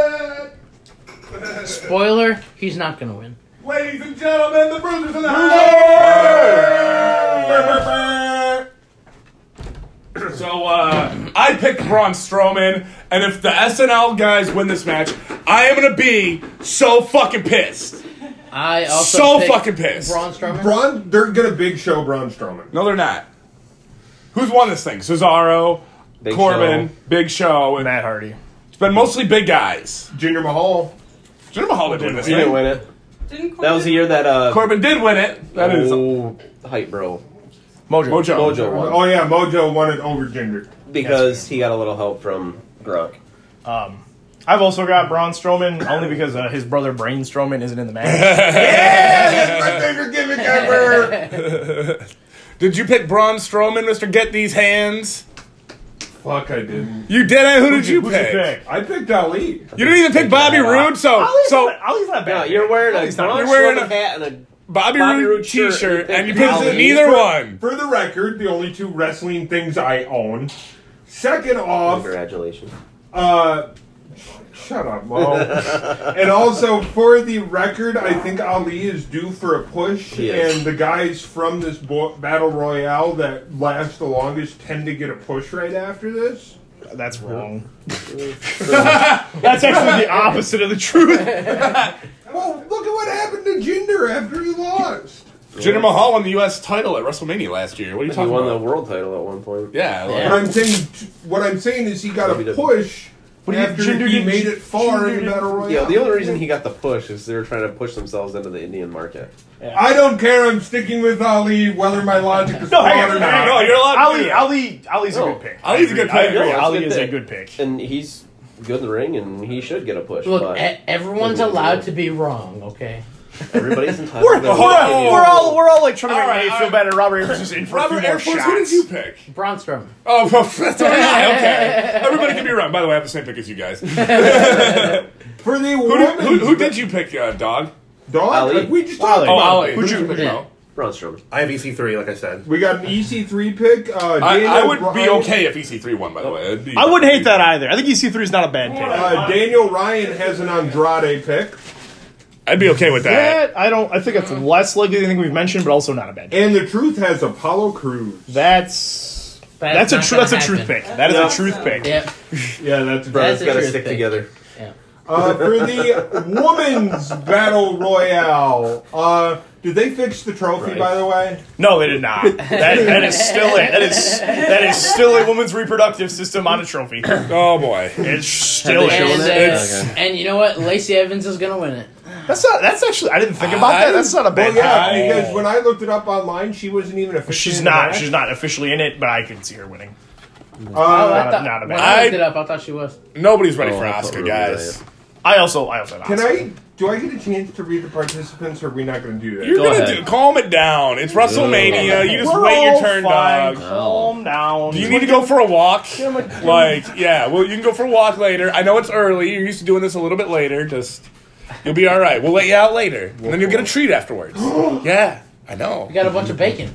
shit. Spoiler, he's not going to win. Ladies and gentlemen, the Bruisers in the house. So, uh, I picked Braun Strowman, and if the S N L guys win this match, I am gonna be so fucking pissed. I also So picked fucking pissed. Braun Strowman. Braun, they're gonna big show Braun Strowman. No, they're not. Who's won this thing? Cesaro, Big Corbin, Show. Big Show, and Matt Hardy. it's been mostly big guys. Jinder Mahal. Jinder Mahal didn't win this He didn't thing. win it. Didn't That was the year that uh, Corbin did win it. That is oh, hype bro Mojo. Mojo. Mojo won Oh yeah, Mojo won it over Jinder. because he got a little help from Gronk. Um, I've also got Braun Strowman only because uh, his brother Braun Strowman isn't in the match. Yeah, that's my favorite gimmick ever. Did you pick Braun Strowman, Mister Get These Hands? Fuck, I didn't. You didn't? Who did you Who'd pick? you pick? I picked Ali. You didn't even pick Bobby Roode, so Ollie's so not, Ollie's not Yeah, bad. you're wearing a Ollie's not- Braun you're wearing Strowman a- hat and a Bobby, Bobby Roode Roode shirt, t-shirt, you and you picked picked Ali. neither For- one. For the record, the only two wrestling things I own. Second off, congratulations. uh, shut up, Mo. And also, for the record, I think Ali is due for a push, He is. and the guys from this bo- battle royale that last the longest tend to get a push right after this. That's wrong. That's actually the opposite of the truth. Well, look at what happened to Jinder after he lost. Jinder Mahal won the U S title at WrestleMania last year. What are you He talking won the about? world title at one point. Yeah, like- Yeah. What I'm saying, what I'm saying is he got a W W E. push But he- after Jinder he didn't- made it far Jinder in the didn't- battle royale. Yeah, the only reason he got the push is they were trying to push themselves into the Indian market. I don't care. I'm sticking with Ali, whether my logic is No, flawed hang or on, not. hang No, on. you're allowed to do Ali, that. Ali, Ali's a No. good pick. Ali's a I good agree. I pick. agree. No, Ali it's is good a pick. good pick. And he's good in the ring, and he should get a push. Look, but e- everyone's Doesn't allowed matter. to be wrong, okay? everybody's entitled We're, to their we're, opinion. we're all we're all like trying to All make right, Nate all feel right. better. Robert Abrams is in for a Robert few Air more Force, shots. who did you pick? Braun Strowman. Oh, well, that's all right. Okay. Everybody can be wrong. By the way, I have the same pick as you guys. For the Who women, did, who, who did you pick, uh, Dog? Dog? Ali. Like we just Ali. talked Oh, about. Ali. it. Who'd you pick? Yeah. No? Braun Strowman. I have E C three, like I said. We got an E C three pick. Uh, I, Daniel I would be Bryan- okay if E C three won, by the way. It'd be- I wouldn't hate that either. I think E C three is not a bad pick. Uh, Daniel Ryan has an Andrade pick, I'd be okay with that. That I don't. I think it's less likely than I think we've mentioned, but also not a bad pick. and the Truth has Apollo Crews. That's that's a not true. gonna That's a truth happen. pick. That is Yeah. a truth pick. Yep. Yeah, that's Brothers That's a got to truth stick pick. together. Yeah. Uh, for the women's battle royale. Uh, did they fix the trophy? Right. By the way, No, they did not. That, that is still it. That is that is still a woman's reproductive system on a trophy. Oh, boy. It's still Have they it. shown And, it? uh, Okay. and you know what? Lacey Evans is gonna win it. That's not. That's actually. I didn't think about that. That's not a well, bad yeah, pick. because when I looked it up online, she wasn't even officially. She's in the not. match. She's not officially in it, but I could see her winning. Oh, Uh, I thought, not a bad- when I looked I- it up, I thought she was. Nobody's ready Oh, for I thought Oscar, we were gonna guys. say I also. I also. Have can Asuka. I do I get a chance to read the participants, or are we not going to do that? You're Go gonna ahead. do, calm it down. It's WrestleMania. You just We're wait your all turn, fine. dog. Calm down. Do you need to go for a walk? Give him a- Like, yeah, well, you can go for a walk later. I know it's early. You're used to doing this a little bit later. Just, you'll be all right. We'll let you out later, and then you'll get a treat afterwards. Yeah, I know. We got a bunch of bacon.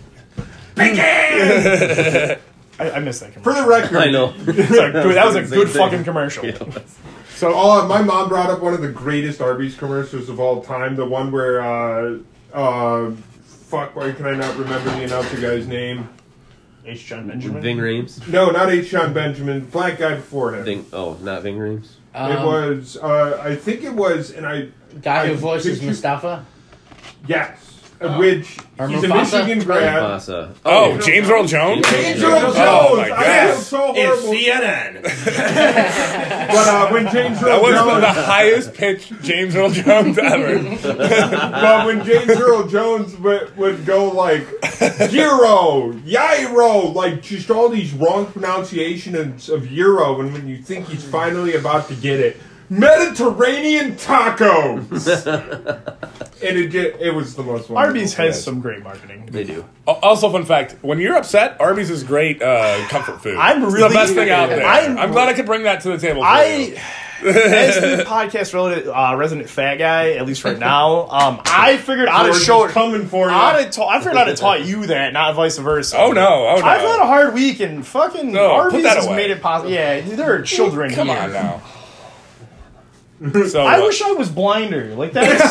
I, I missed that For commercial. the record, I know. It's like, dude, that was a Same good thing. fucking commercial. So, oh, my mom brought up one of the greatest Arby's commercials of all time. The one where, uh, uh, fuck, why can I not remember the announcer guy's name? H. John Benjamin. Ving Rhames. No, not H. John Benjamin. Black guy before him. Ving, oh, not Ving Rhames. Um, it was, uh, I think it was, and I, guy who I voices picture- Mustafa. yes, uh, which Or he's a Mufasa? Michigan grad. Mufasa. Oh, James Earl Jones? James Earl Jones. Oh, my I feel God. so In horrible. C N N. But uh, when James That Earl was Jones, the highest pitched James Earl Jones ever. but when James Earl Jones would, would go like Euro, Yairo, like just all these wrong pronunciations of Euro, and when you think he's finally about to get it, Mediterranean tacos, and it just, it was the most wonderful. Arby's has thing. some great marketing. They do. Also, fun fact: when you're upset, Arby's is great uh, comfort food. I'm it's really- the best thing out there. I'm- I'm, glad I could bring that to the table. For I, you. as the podcast relative, uh, resident fat guy, at least right now, um, I figured I'd have George showed. is coming for you. I'd have ta- I figured I'd have taught you that, not vice versa. Oh, no. Oh, no. I've had a hard week, and fucking No, put Arby's that has away. made it possible. Yeah, there are children Come here. on now. So I uh, wish I was blinder. Like that's.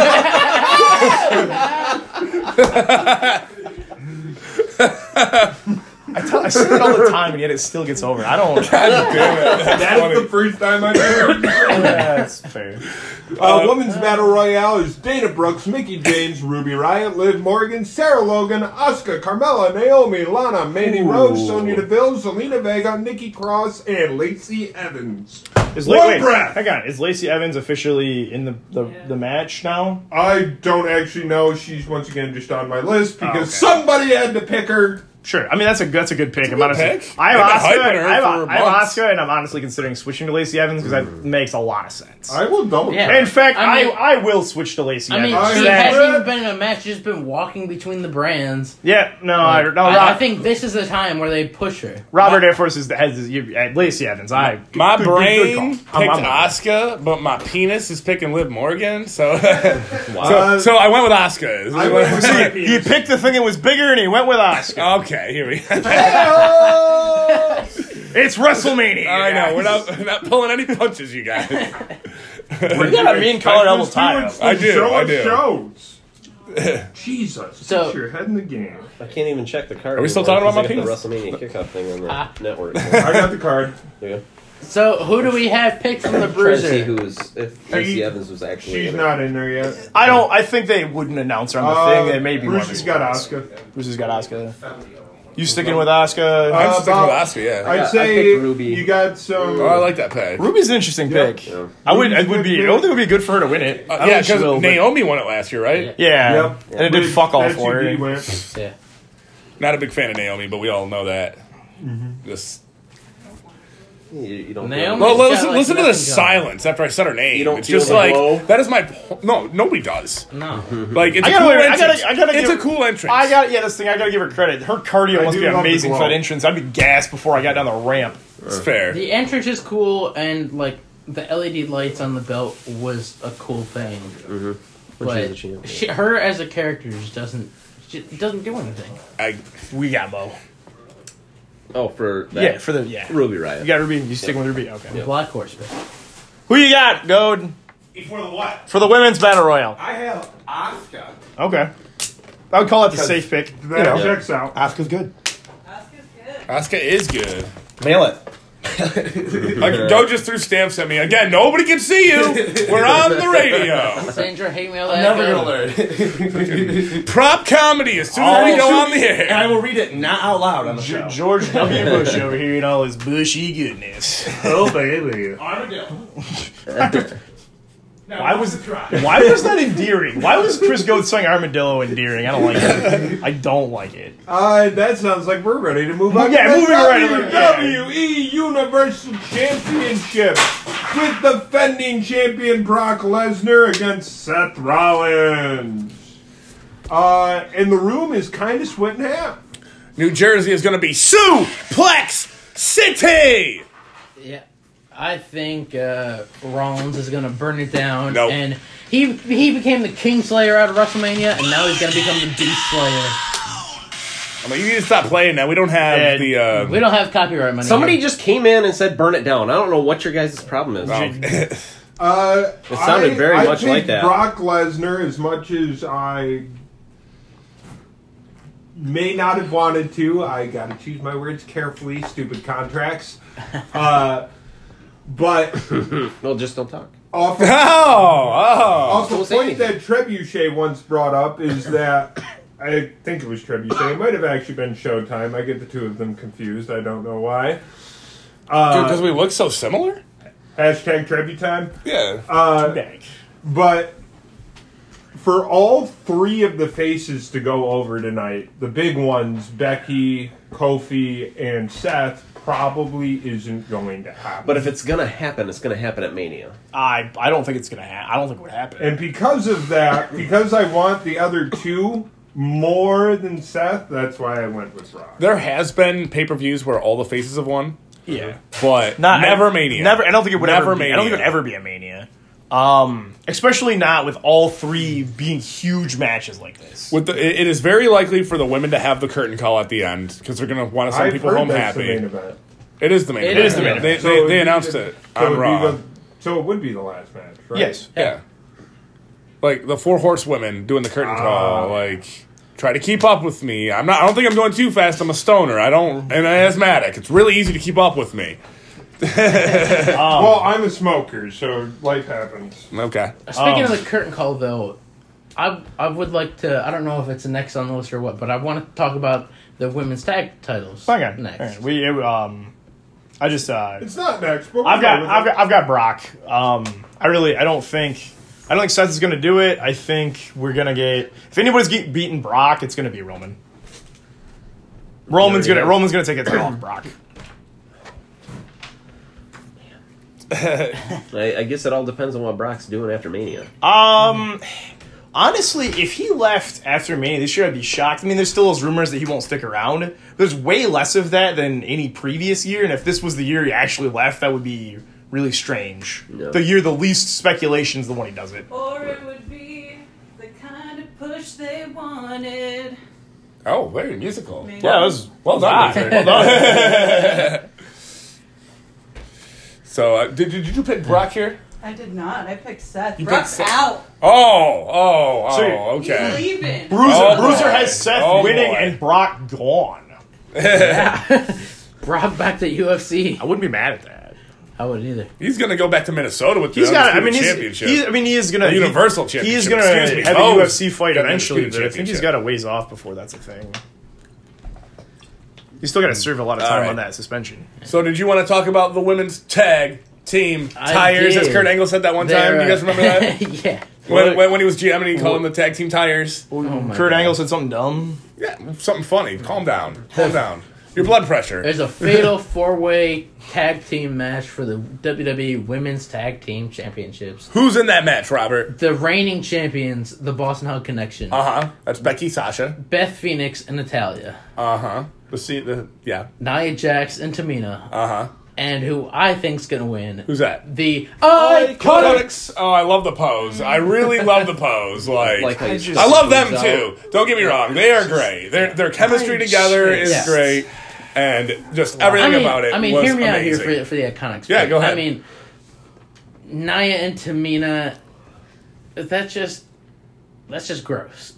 I, tell, I say it all the time, and yet it still gets over. I don't. That's funny. the first time I've heard. That's fair. Uh, women's Battle Royale is Dana Brooks, Mickey James, Ruby Riott, Liv Morgan, Sarah Logan, Asuka, Carmella, Naomi, Lana, Mandy Rose, Sonya Deville, Zelina Vega, Nikki Cross, and Lacey Evans. Is One La- wait, breath. hang on. Is Lacey Evans officially in the, the, the match now? I don't actually know. She's once again just on my list because Oh, okay. somebody had to pick her. Sure. I mean, that's a that's a good pick. I'm good honestly, pick. I They've have been Asuka. hyping her I have, for I have months. Asuka, and I'm honestly considering switching to Lacey Evans because that makes a lot of sense. I will double Yeah. check. In fact, I mean- I, I will switch to Lacey I mean, Evans. she That- hasn't even been in a match; she's just been walking between the brands. yeah, no, I, no, I, Rob, I think this is the time where they push her. Robert Air Force is the head. You, uh, Lacey Evans. I my good- good- good brain call. picked I'm- I'm- Asuka, but my penis is picking Liv Morgan. So, Uh, so, so I went with Asuka. This is I what- went with my He picked the thing that was bigger, and he went with Asuka. okay, here we go. It's WrestleMania. I know guys. we're not we're not pulling any punches, you guys. We got a mean color elbow tie. up. I do, Show I us do. shows. Jesus. So- Put your head in the game. I can't even check the card. Are we still anymore talking about because my I got the WrestleMania kickoff thing on the Ah. network. I got the card. Yeah. So, who do we have picked from the Trying to see Bruiser? who was if Lacey She- Evans was actually. She's in it. not in there yet. I don't. I think they wouldn't announce her on the Uh, thing. It may be Bruce one has of got these Asuka. Bruce has got Asuka. You sticking with Asuka? I'm Uh, sticking about- with Asuka, yeah. I'd I say picked Ruby. you got some. Oh, I like that pick. Ruby's an interesting Yep. pick. Yeah. I would. It Ruby's would a be. good I don't think it would be good for her to win it. I Uh, don't yeah, think she because will, but- Naomi won it last year, right? Yeah, Yep. and it did With- fuck all that's for who her. he went. Yeah. Not a big fan of Naomi, but we all know that. Mm-hmm. Just You, you don't. Naomi- well, She's got, listen, like, listen to the nothing going. silence after I said her name. You don't it's feel just the like glow? that is my po- no. Nobody does. No. Like it's I a gotta, cool I entrance. gotta, I gotta it's give, a cool entrance. I got, yeah, this thing. I gotta give her credit. Her cardio I must do be love the amazing for glow. that entrance. I'd be gassed before I got down the ramp. It's fair. The entrance is cool, and like the L E D lights on the belt was a cool thing. When she's a But champion. she, her as a character just doesn't she doesn't do anything. I, We got Bo. Oh, for that. Yeah, for the yeah. Ruby Riott. You got Ruby. You sticking with Ruby? Okay. Black Horse pick. Who you got, Goad? For the what? For the women's battle royal. I have Asuka. Okay. I would call it the safe pick. You That know. checks out. Asuka's good. Asuka is good. Mail it. Like, Go just threw stamps at me again. Nobody can see you. We're on the radio. Sandra, hate mail that. Never go. gonna learn. Prop comedy as soon as we go on the And I air. will read it not out loud on the G- show. George W. Bush over here and all his bushy goodness. Oh, baby. Armadillo. Why was why was that endearing? Why was Chris Goad saying armadillo endearing? I don't like it. I don't like it. Uh, that sounds like we're ready to move on. Yeah, to the moving right along, yeah. W W E Universal Championship. with defending champion Brock Lesnar against Seth Rollins. Uh, and the room is kind of split in half. New Jersey is going to be Suplex City. Yeah, I think uh, Rollins is going to burn it down. Nope. And he he became the Kingslayer out of WrestleMania, and now he's going to become the Beast Slayer. I mean, you need to stop playing that. We don't have Yeah, the. Uh, We don't have copyright money. Somebody here. just came in and said burn it down. I don't know what your guys' problem is. oh. Uh, It sounded I- very I much think like that. Brock Lesnar, as much as I may not have wanted to, I got to choose my words carefully. Stupid contracts. Uh, but Well, just don't talk. off, oh, oh. off the Don't say point that anything. Trebuchet once brought up is that I think it was Trebuchet. It might have actually been Showtime. I get the two of them confused. I don't know why. Uh, Because we look so similar? hashtag Trebutime. Yeah. Uh, Dang. But for all three of the faces to go over tonight, the big ones, Becky, Kofi, and Seth, probably isn't going to happen. But if it's gonna happen, it's gonna happen at Mania. I I don't think it's gonna happen. I don't think it would happen. and because of that, because I want the other two more than Seth, that's why I went with Brock. There has been pay-per-views where all the faces have won, yeah, but not never Mania. Never. I don't think it would Never ever. Be, I don't think it would Mania. ever be a Mania. Um, especially not with all three being huge matches like this. With the, it it is very likely for the women to have the curtain call at the end because they're going to want to send I've people heard home that's the main happy. event. It is the main It event. is the main They, So they, it'd they be announced the- it so on it'd be Raw. the- so it would be the last match, right? Yes. Yeah. Like the four horsewomen doing the curtain Ah. call. Like, try to keep up with me. I'm not. I don't think I'm going too fast. I'm a stoner. I don't. And I'm asthmatic. It's really easy to keep up with me. Well, I'm a smoker, so life happens. Okay. Speaking Um, of the curtain call, though, I I would like to. I don't know if it's next on the list or what, but I want to talk about the women's tag titles. Hang on. next. Hang on. We it, um, I just uh, It's not next, but I've we'll got go with I've it. got I've got Brock. Um, I really I don't think I don't think Seth is gonna do it. I think we're gonna get if anybody's getting beaten Brock, it's gonna be Roman. Roman's There he gonna is. Roman's gonna take it off Brock. I, I guess it all depends on what Brock's doing after Mania. Um, honestly, if he left after Mania this year, I'd be shocked. I mean, there's still those rumors that he won't stick around. There's way less of that than any previous year, and if this was the year he actually left, that would be really strange. Yeah. The year the least speculation is the one he does it. Or it would be the kind of push they wanted. Oh, very musical. Maybe. Yeah, it was Well done. God. Well done. So, uh, did, did you pick Brock here? I did not. I picked Seth. You Brock's picked Seth. out. Oh, oh, oh, So- He's okay. leaving. Bruiser, Oh, Bruiser boy. has Seth Oh, winning boy. and Brock gone. Brock back to U F C. I wouldn't be mad at that. I wouldn't either. He's going to go back to Minnesota with the He's got. I Undisputed mean, he's, championship. he's. I mean, he is gonna The Universal he, Championship, He's gonna excuse me, have Mo's a U F C fight got the eventually, Undisputed but I think he's Championship. got a ways off before that's a thing. He's still got to serve a lot of All time right. on that suspension. So, did you want to talk about the women's tag team I tires, as did. Kurt Angle said that one time? They're, Do you guys remember uh, that? yeah. When, What? when, when he was GMing, he called them the tag team tires. Oh my Kurt God. Angle said something dumb. Yeah, something funny. Calm down. Calm down. Your blood pressure. There's a fatal four-way tag team match for the W W E Women's Tag Team Championships. Who's in that match, Robert? The reigning champions, the Boston Hug Connection, Uh huh. That's Becky, Sasha. Beth Phoenix and Natalia, Uh huh. The see the yeah. Nia Jax and Tamina, Uh huh. and who I think's gonna win. Who's that? The Iconics. Iconics. Oh, I love the pose. I really love the pose. Like, Like how I you just- I love them out. too. Don't get me wrong. They are great. Their their chemistry together is Yes. great, and just everything I mean, about it. I mean, was hear me amazing. out here for, for the Iconics. Yeah, right? go ahead. I mean, Nia and Tamina, that's just that's just gross.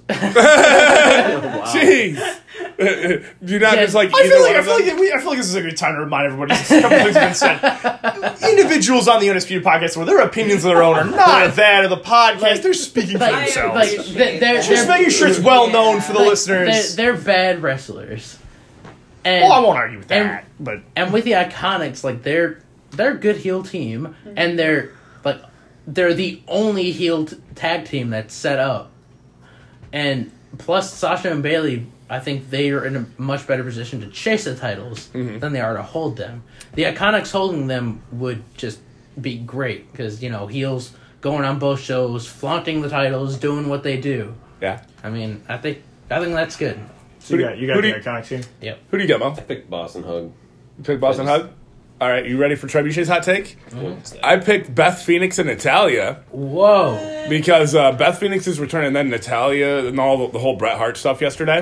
Jeez. Do you not Yeah. just like? I either feel like one I of feel them? like we, I feel like this is a good time to remind everybody. Just a couple things have been said. Individuals on the Undisputed Podcast, where their opinions of their own are not that of the podcast, they're speaking for Like, themselves. like they're, they're, Just they're- making sure it's well known for the like, listeners. They're, they're bad wrestlers. And, well, I won't argue with that, and- but and with the Iconics, like they're they're a good heel team, and they're like they're the only heel t- tag team that's set up. And plus, Sasha and Bailey, I think they are in a much better position to chase the titles than they are to hold them. The Iconics holding them would just be great because you know heels going on both shows, flaunting the titles, doing what they do. Yeah. I mean, I think I think that's good. So you got you got Who do the you- Iconics here. Yep. Who do you get, Mo? I picked Boston Hug. You picked Boston I just- Hug? All right, you ready for Trebuchet's hot take? What's that? I picked Beth Phoenix and Natalia Whoa. because uh, Beth Phoenix is returning, then Natalia and all the, the whole Bret Hart stuff yesterday.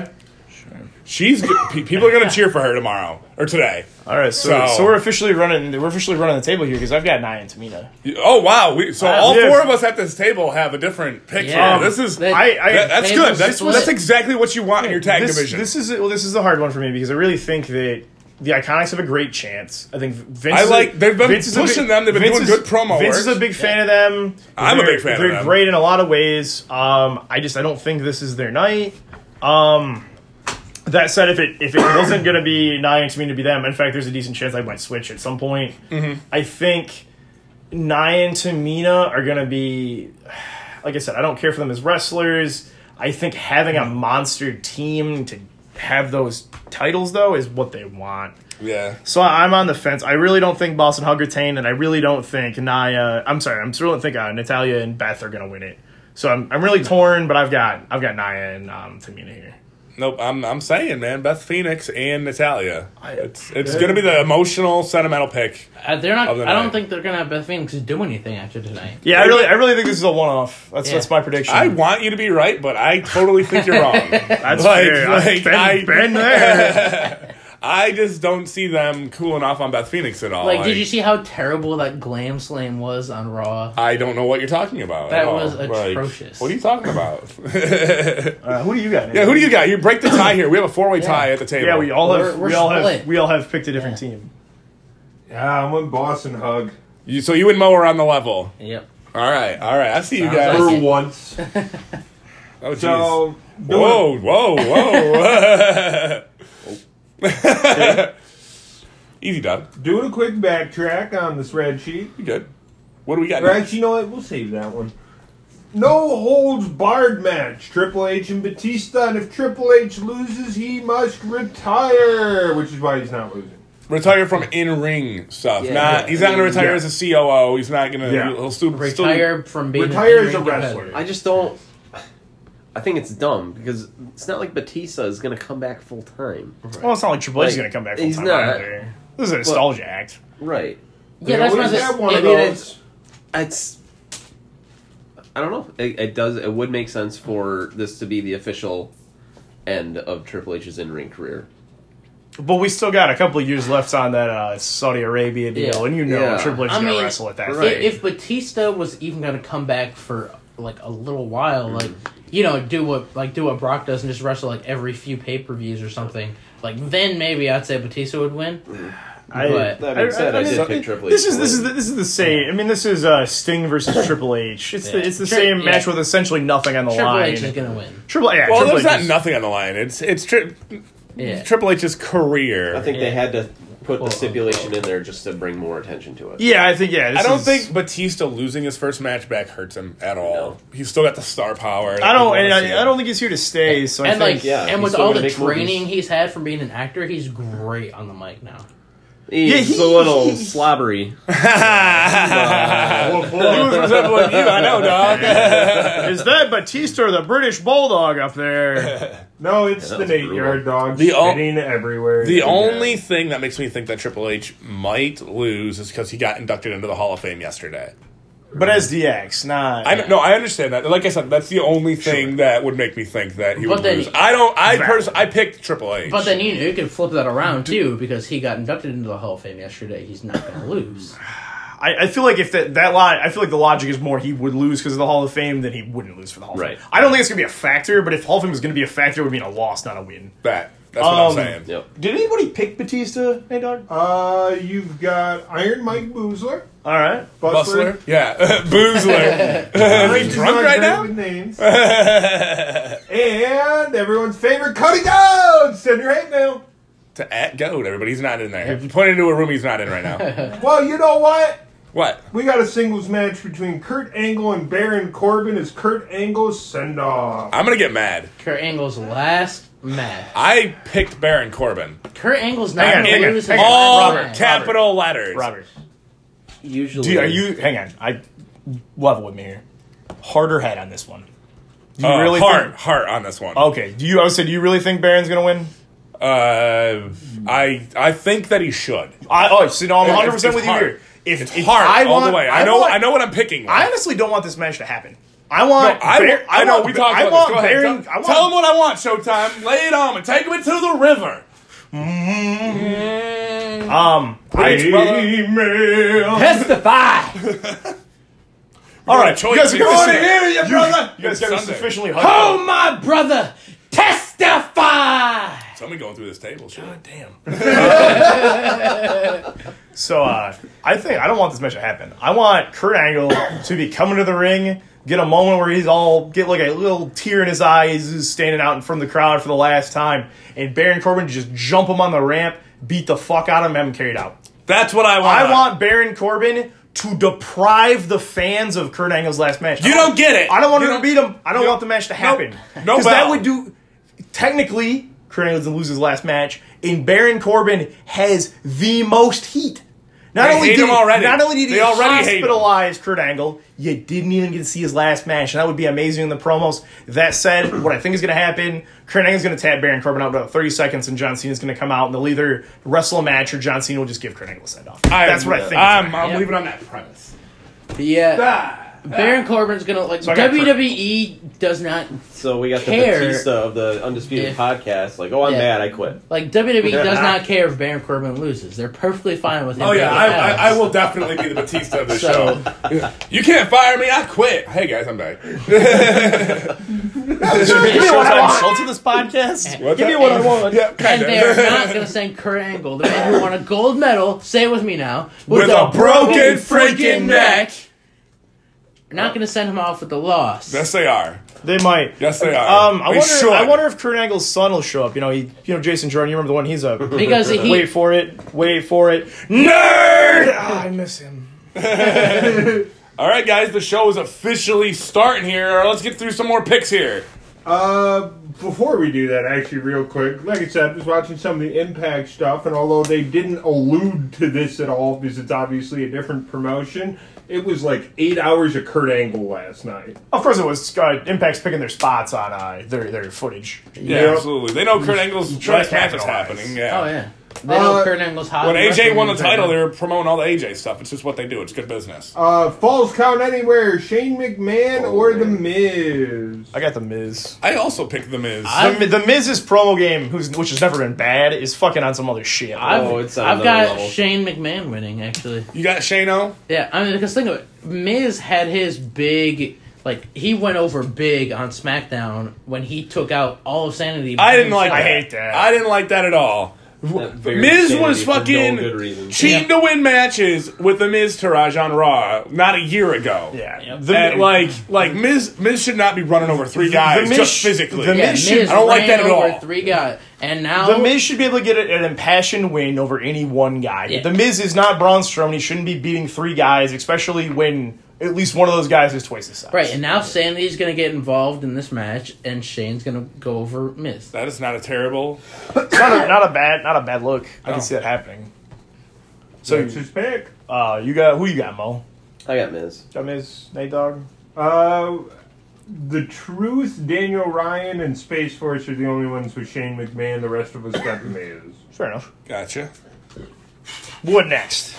She's g- pe- people are gonna cheer for her tomorrow or today. All right, so So- so, we're officially running we're officially running the table here because I've got Nia and Tamina. Oh wow! We, so Uh, all we have- four of us at this table have a different pick. Yeah. here. This is That- I, I that- that's Tables good. That's split. that's exactly what you want in your tag this, division. This is well, this is a hard one for me because I really think that the Iconics have a great chance. I think Vince. I is a- like- they've been Vince is a pushing big- them. They've been Vince doing is- good promo Vince work. is a big fan of them. I'm a They're- big fan of They're them. great in a lot of ways. Um, I just I don't think this is their night. Um, that said, if it if it wasn't going to be Nia and Tamina to be them, in fact, there's a decent chance I might switch at some point. Mm-hmm. I think Nia and Tamina are going to be, like I said, I don't care for them as wrestlers. I think having a monster team to have those titles, though, is what they want. yeah. So I'm on the fence. I really don't think Boston Hug retain, and I really don't think Nia. I'm sorry. I'm still don't think uh, Natalia and Beth are going to win it. So I'm I'm really torn, but I've got I've got Nia and um, Tamina here. Nope. I'm I'm saying, man, Beth Phoenix and Natalia. I- It's it's gonna be the emotional, sentimental pick. Uh, they're not. Of the I don't night. think they're gonna have Beth Phoenix do anything after tonight. Yeah, I really I really think this is a one off. That's Yeah. that's my prediction. I want you to be right, but I totally think you're wrong. that's like- fair. like, I've been, I- been there. I just don't see them cooling off on Beth Phoenix at all. Like, did you see how terrible that Glam Slam was on Raw? I don't know what you're talking about. That at all. was Like, atrocious. what are you talking about? Uh, who do you got? Yeah, who do you got? You break the tie here. We have a four way tie at the table. Yeah, we all have We're- we're we all split. have we all have picked a different team. Yeah, I'm with Boston Hug You, so you and Mo are on the level. Yep. All right, all right. I see you Sounds guys. like for it. once. Oh, jeez. So, doing, Whoa, whoa, whoa. Easy done. doing a quick backtrack on the spreadsheet. You good. What do we got Or now? actually, you know what? We'll save that one. No holds barred match. Triple H and Batista, and if Triple H loses, he must retire, which is why he's not losing. Retire from in-ring stuff. Yeah. not He's not going to retire Yeah. as a C O O. He's not going to. Yeah. He'll still Retire from being Retire an as a in-ring wrestler. competitor. I just don't. I think it's dumb because it's not like Batista is going to come back full time. Well, it's not like Triple H is Like, going to come back full he's time not. either. This is a nostalgia act. Right. Yeah, that's always what have I one I of mean, those. It's. I don't know. It, it does. It would make sense for this to be the official end of Triple H's in-ring career. But we still got a couple of years left on that uh, Saudi Arabia deal, Yeah. and you know Yeah. Triple H is I going to mean, wrestle at that. right. thing. If, if Batista was even going to come back for like a little while, like Mm-hmm. you know, do what like do what Brock does and just wrestle like every few pay per views or something, like then maybe I'd say Batista would win. I, But- That being said, I did mean, pick Triple H This to is this is win. the, this is the same. I mean, this is uh, Sting versus Triple H. It's the Yeah. it's the Tri- same yeah. match with essentially nothing on the Triple line. H is going to win. Triple yeah. Well, Triple there's H not is- nothing on the line. It's it's tri- Yeah. Triple H's career. I think Yeah. they had to put Well, the stipulation in there just to bring more attention to it. Yeah, I think yeah. This I don't is- think Batista losing his first match back hurts him at all. No. He's still got the star power. that I don't. people And wanna see I, I him. don't think he's here to stay. So I And think like, yeah, and he's with still all gonna the make training movies. he's had from being an actor, he's great on the mic now. He's Yeah, he- a little slobbery. He was resembling you, I know, dog. is that Batista or the British Bulldog up there? No, it's That the was Nate brutal. Yard dog The o- spitting everywhere. The Yeah. only thing that makes me think that Triple H might lose is because he got inducted into the Hall of Fame yesterday. But as D X, not. I know, no, I understand that. Like I said, that's the only thing that would make me think that he But would then- lose. I don't. I Valid. pers- I picked Triple H. But then you know you could flip that around too because he got inducted into the Hall of Fame yesterday. He's not going to lose. I, I feel like if that that line, I feel like the logic is more he would lose because of the Hall of Fame than he wouldn't lose for the Hall of Right. Fame. I don't think it's gonna be a factor, but if Hall of Fame was gonna be a factor, it would mean a loss, not a win. that. That's what I'm Um, saying. Yep. Did anybody pick Batista? Hey, dog. Uh, you've got Iron Mike Boozler, All right. Bustler. Bustler, yeah, Boozler. Are you drunk right now? With names. And everyone's favorite Cody Rhodes. Send your hate mail. To at goat, everybody. He's not in there. If you point into a room, he's not in right now. Well, you know what? What? We got a singles match between Kurt Angle and Baron Corbin as Kurt Angle's send off. I'm gonna get mad. Kurt Angle's last match. I picked Baron Corbin. Kurt Angle's not Hang on, going hang to on, lose hang his on. All last Robert, match. capital letters. Robert. Usually, Do you, are you? Hang on, I level with me here. Heart or head on this one? Do you Uh, really heart, think? heart on this one. Okay. Do you? I would say, do you really think Baron's gonna win? Uh, I I think that he should. I oh, so no, I'm It's- 100 percent it's with you hard. here. If, It's if hard I all want, the way. I, know want- I know what I'm picking. With. I honestly don't want this match to happen. I want. No, I, Bar- I, know. want, We talked I about want this. Go ahead. Baron, Tell, I want, tell him what I want. Showtime. Lay it on me. Take him into the river. Mm. Um. Preach, I, brother. Email. Testify. all right. Choice You guys, is- you I wanna guys, hear you, brother. you guys got us Sunday. officially hyped Oh, up. my brother, testify. Somebody going through this table. Shit. God damn. So uh, I think I don't want this match to happen. I want Kurt Angle to be coming to the ring, get a moment where he's all get like a little tear in his eyes, he's standing out in front of the crowd for the last time, and Baron Corbin just jump him on the ramp, beat the fuck out of him, have him carried out. That's what I want. I want Baron Corbin to deprive the fans of Kurt Angle's last match. You don't get it. I don't want You him to don't- beat him. I don't you want the match to happen. No Because that bell. would do. Technically, Kurt Angle doesn't lose his last match, and Baron Corbin has the most heat. Not They only hate did him he, already. not only did They he already hate him. hospitalize Kurt Angle, you didn't even get to see his last match, and that would be amazing in the promos. That said, what I think is going to happen, Kurt Angle's going to tap Baron Corbin out about thirty seconds, and John Cena's going to come out, and they'll either wrestle a match, or John Cena will just give Kurt Angle a send-off. That's what I think. is I'm, gonna I'm Yeah. leaving on that premise. Yeah. Ah. Baron Corbin's gonna like So I got W W E does not So we got Care. the Batista of the Undisputed If- podcast. Like, oh, I'm Yeah. mad. I quit. like W W E does not care if Baron Corbin loses. They're perfectly fine with him. Oh yeah, being I, out. I, I will definitely be the Batista of the So- show. You can't fire me. I quit. Hey guys, I'm back. Give me what I want. Schultz of this podcast. What's Give me that? what I want. Yeah, And kinda. they're not gonna send Kurt Angle, the man who won a gold medal. Say it with me now. With a broken freaking neck. They're not gonna send him off with the loss. Yes, they are. They might. Yes, they are. Um, I They wonder. should. I wonder if Kurt Angle's son will show up. You know, he, you know, Jason Jordan. You remember the one? He's a Because he wait for it. Wait for it. Nerd. Ah, I miss him. All right, guys, the show is officially starting here. Let's get through some more picks here. Uh, before we do that, actually, real quick, like I said, I was watching some of the Impact stuff, and although they didn't allude to this at all, because it's obviously a different promotion, it was like eight hours of Kurt Angle last night. Of course, it was uh, Impact's picking their spots on uh, their their footage. Yeah, Yeah. absolutely. They know Kurt Angle's trash match is capitalize. happening. Yeah. Oh yeah. They know Uh, Kurt Angle's hot. When A J won the wrestling title, right they now. were promoting all the A J stuff. It's just what they do. It's good business. Uh, Falls Count Anywhere, Shane McMahon or The Miz? I got the Miz. I also picked The Miz. I- The, the Miz's promo game, who's which has never been bad, is fucking on some other shit. I've, Oh, it's on I've another got level. Shane McMahon winning actually. You got Shane-O? Yeah, I mean, because think of it, Miz had his big, like he went over big on SmackDown when he took out all of Sanity. by I didn't like himself. that. I hate that. I didn't like that at all. That very Miz sanity was for no fucking good reason. cheating to win matches with the Miz Taraj on Raw not a year ago. Yeah, Yep. the, And like, like Miz, Miz should not be running over three guys Miz- just physically. the Yeah, Miz Miz should- I don't like that ran at over all. Three guys, and now The Miz should be able to get an impassioned win over any one guy. Yeah. The Miz is not Braun Strowman. He shouldn't be beating three guys, especially when at least one of those guys is twice his size. right, and now Sanity's gonna get involved in this match, and Shane's gonna go over Miz. That is not a terrible. It's not a, not a bad, not a bad look. I No. can see that happening. So, That's his pick. uh, you got who you got, Mo? I got Miz. Got Miz, Nate Dogg. Uh, The Truth, Daniel Ryan, and Space Force are the only ones with Shane McMahon. The rest of us got The Miz. Fair enough. Gotcha. What next?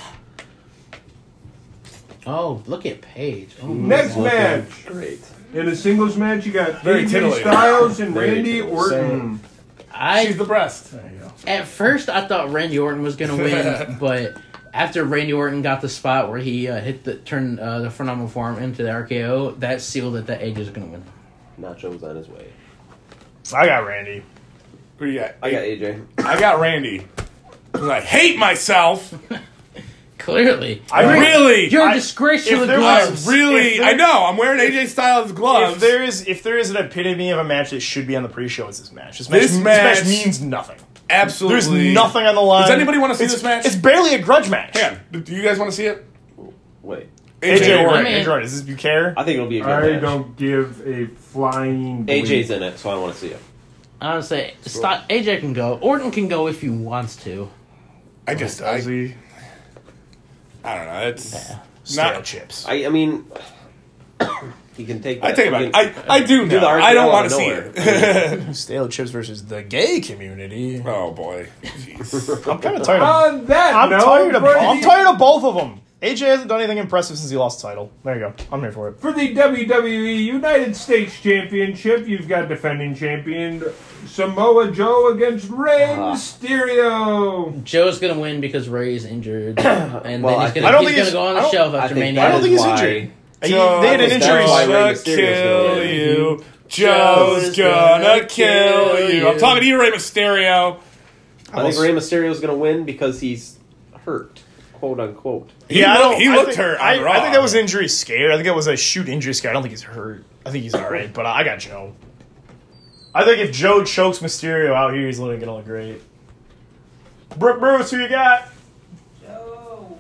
Oh, look at Paige. Oh, Next match. Great. In a singles match, you got Very A J titillating. Styles and Very Randy titillating. Orton. I She's the breast. at first I thought Randy Orton was gonna win, but after Randy Orton got the spot where he uh, hit the turn uh, the phenomenal form into the R K O, that sealed it that A J's gonna win. Nacho's on his way. I got Randy. Who you got? I got A J. I got Randy. 'Cause I hate myself. Clearly, I You're- really- you're I- a disgrace to if the there I was- gloves. really, If there- I know. I'm wearing A J Styles gloves. If there is, if there is an epitome of a match that should be on the pre-show, it's this match. This match, This this match- match means nothing. Absolutely. There's nothing on the line. Does anybody want to see It's- this match? It's barely a grudge match. Hang on. Do you guys want to see it? Wait. A J I Orton. mean- A J Orton. Is this you care? I think it'll be a good I match. don't give a flying. A J's bleep. in it, so I want to see it. Honestly, stop. A J can go. Orton can go if he wants to. I just, I, Does he? I don't know. It's Yeah. Stale not. chips. I, I mean, you can take. I that- take it you back. can- I, I do do know. the R K L I don't out want of to see nowhere. it. Stale chips versus the gay community. Oh boy. Jeez. I'm kind of tired. Of, On that I'm note, tired of. for I'm the- tired of both of them. A J hasn't done anything impressive since he lost the title. There you go. I'm here for it. For the W W E United States Championship, you've got defending champion Samoa Joe against Rey Ah. Mysterio. Joe's gonna win because Ray's injured, and Well, I then he's think- gonna, I don't he's think gonna he's- go on I the don't- shelf I after think Mania. I don't think he's why- injured. He, Joe, they had an that's injury. why Rey gonna Mysterio's kill gonna win. you. Joe's gonna kill you. I'm talking to you, Rey Mysterio. I think Rey Mysterio's going to win because he's hurt, quote unquote. He Yeah, I looked- don't- he I looked think- hurt on I, Raw. I think that was injury scared. I think that was a shoot injury scare. I don't think he's hurt. I think he's all right. But I got Joe. I think if Joe chokes Mysterio out here, he's looking gonna look great. Brooke Bruce, who you got? Joe.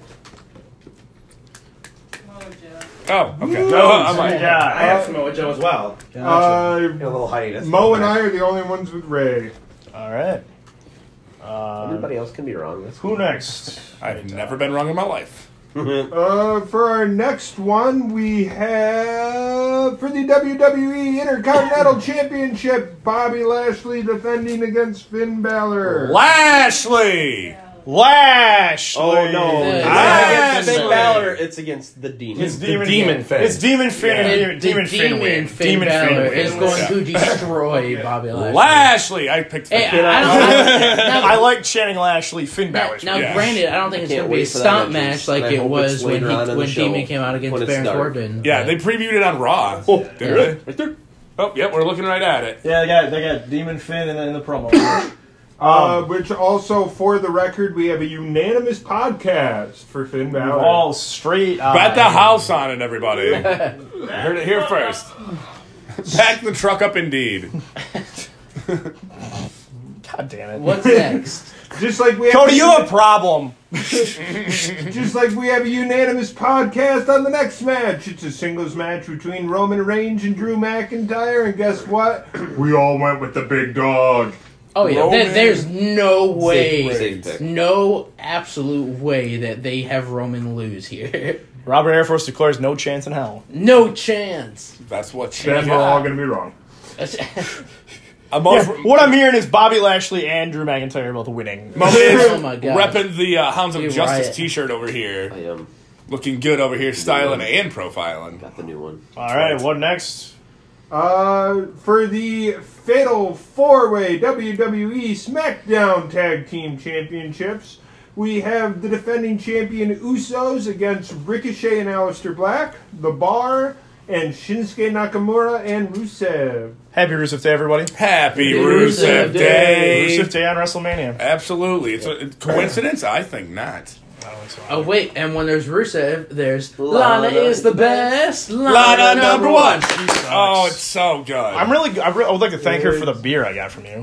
Come on, Joe. Oh, okay. No, Oh, I'm who you like, got? I have Samoa Joe as well. Uh, a little hiatus. Mo and I are the only ones with Ray. All right. Uh, Everybody else can be wrong. That's who next? I've never been wrong in my life. Uh, for our next one, we have for the W W E Intercontinental Championship, Bobby Lashley defending against Finn Balor. Lashley! Lashley. Oh no! Yeah. It's Ah, not against Lashley. Finn Balor. It's against the Demon. It's The Demon, Demon Finn. It's Demon Finn. Yeah. and The, Demon, Demon the Finn demon win. Finn Demon Balor Finn is wins. going Yeah. to destroy Bobby Lashley. Lashley! I picked Hey, Finn. I, I don't. Now, I like chanting Lashley. Finn now, Balor's now win. Yeah. granted, I don't think it's Can't going to be a wait for that stomp match. match like I it hope was it's when later he, on in the when show, Demon came out against when it's Baron dark. Corbin. Yeah, but- they previewed it on Raw. Oh, Did yeah. they? right there. Oh, yep, we're looking right at it. Yeah, they got they got Demon Finn in the, in the promo. Uh, which also, for the record, we have a unanimous podcast for Finn Balor. All straight. Uh, Bet the house on it, everybody. Heard it here first. Back the truck up, indeed. God damn it. What's next? Just like we have Cody, a, you have a problem. just like we have a unanimous podcast on the next match. It's a singles match between Roman Reigns and Drew McIntyre, and guess what? We all went with the big dog. Oh yeah, Roman. there, there's no way, Safe pick. no absolute way that they have Roman lose here. Robert Air Force declares no chance in hell. No chance. That's what she Then we're all going to be wrong. I'm Yeah, also what I'm hearing is Bobby Lashley and Drew McIntyre are both winning. my Oh man's my God. repping the uh, Hounds of You're Justice right. t-shirt over here. I am. Looking good over here, styling and profiling. Got the new one. All right, what next? Uh, for the Fatal Four-Way W W E SmackDown Tag Team Championships, we have the defending champion Usos against Ricochet and Aleister Black, The Bar, and Shinsuke Nakamura and Rusev. Happy Rusev Day, everybody. Happy Rusev Rusev Day! Rusev Day on WrestleMania. Absolutely. It's a coincidence? I think not. I don't think so. Oh wait, and when there's Rusev, there's Lana Lana is the best. Lana, Lana number one. She sucks. Oh, it's so good. I'm really. I, re- I would like to thank her for the beer I got from you.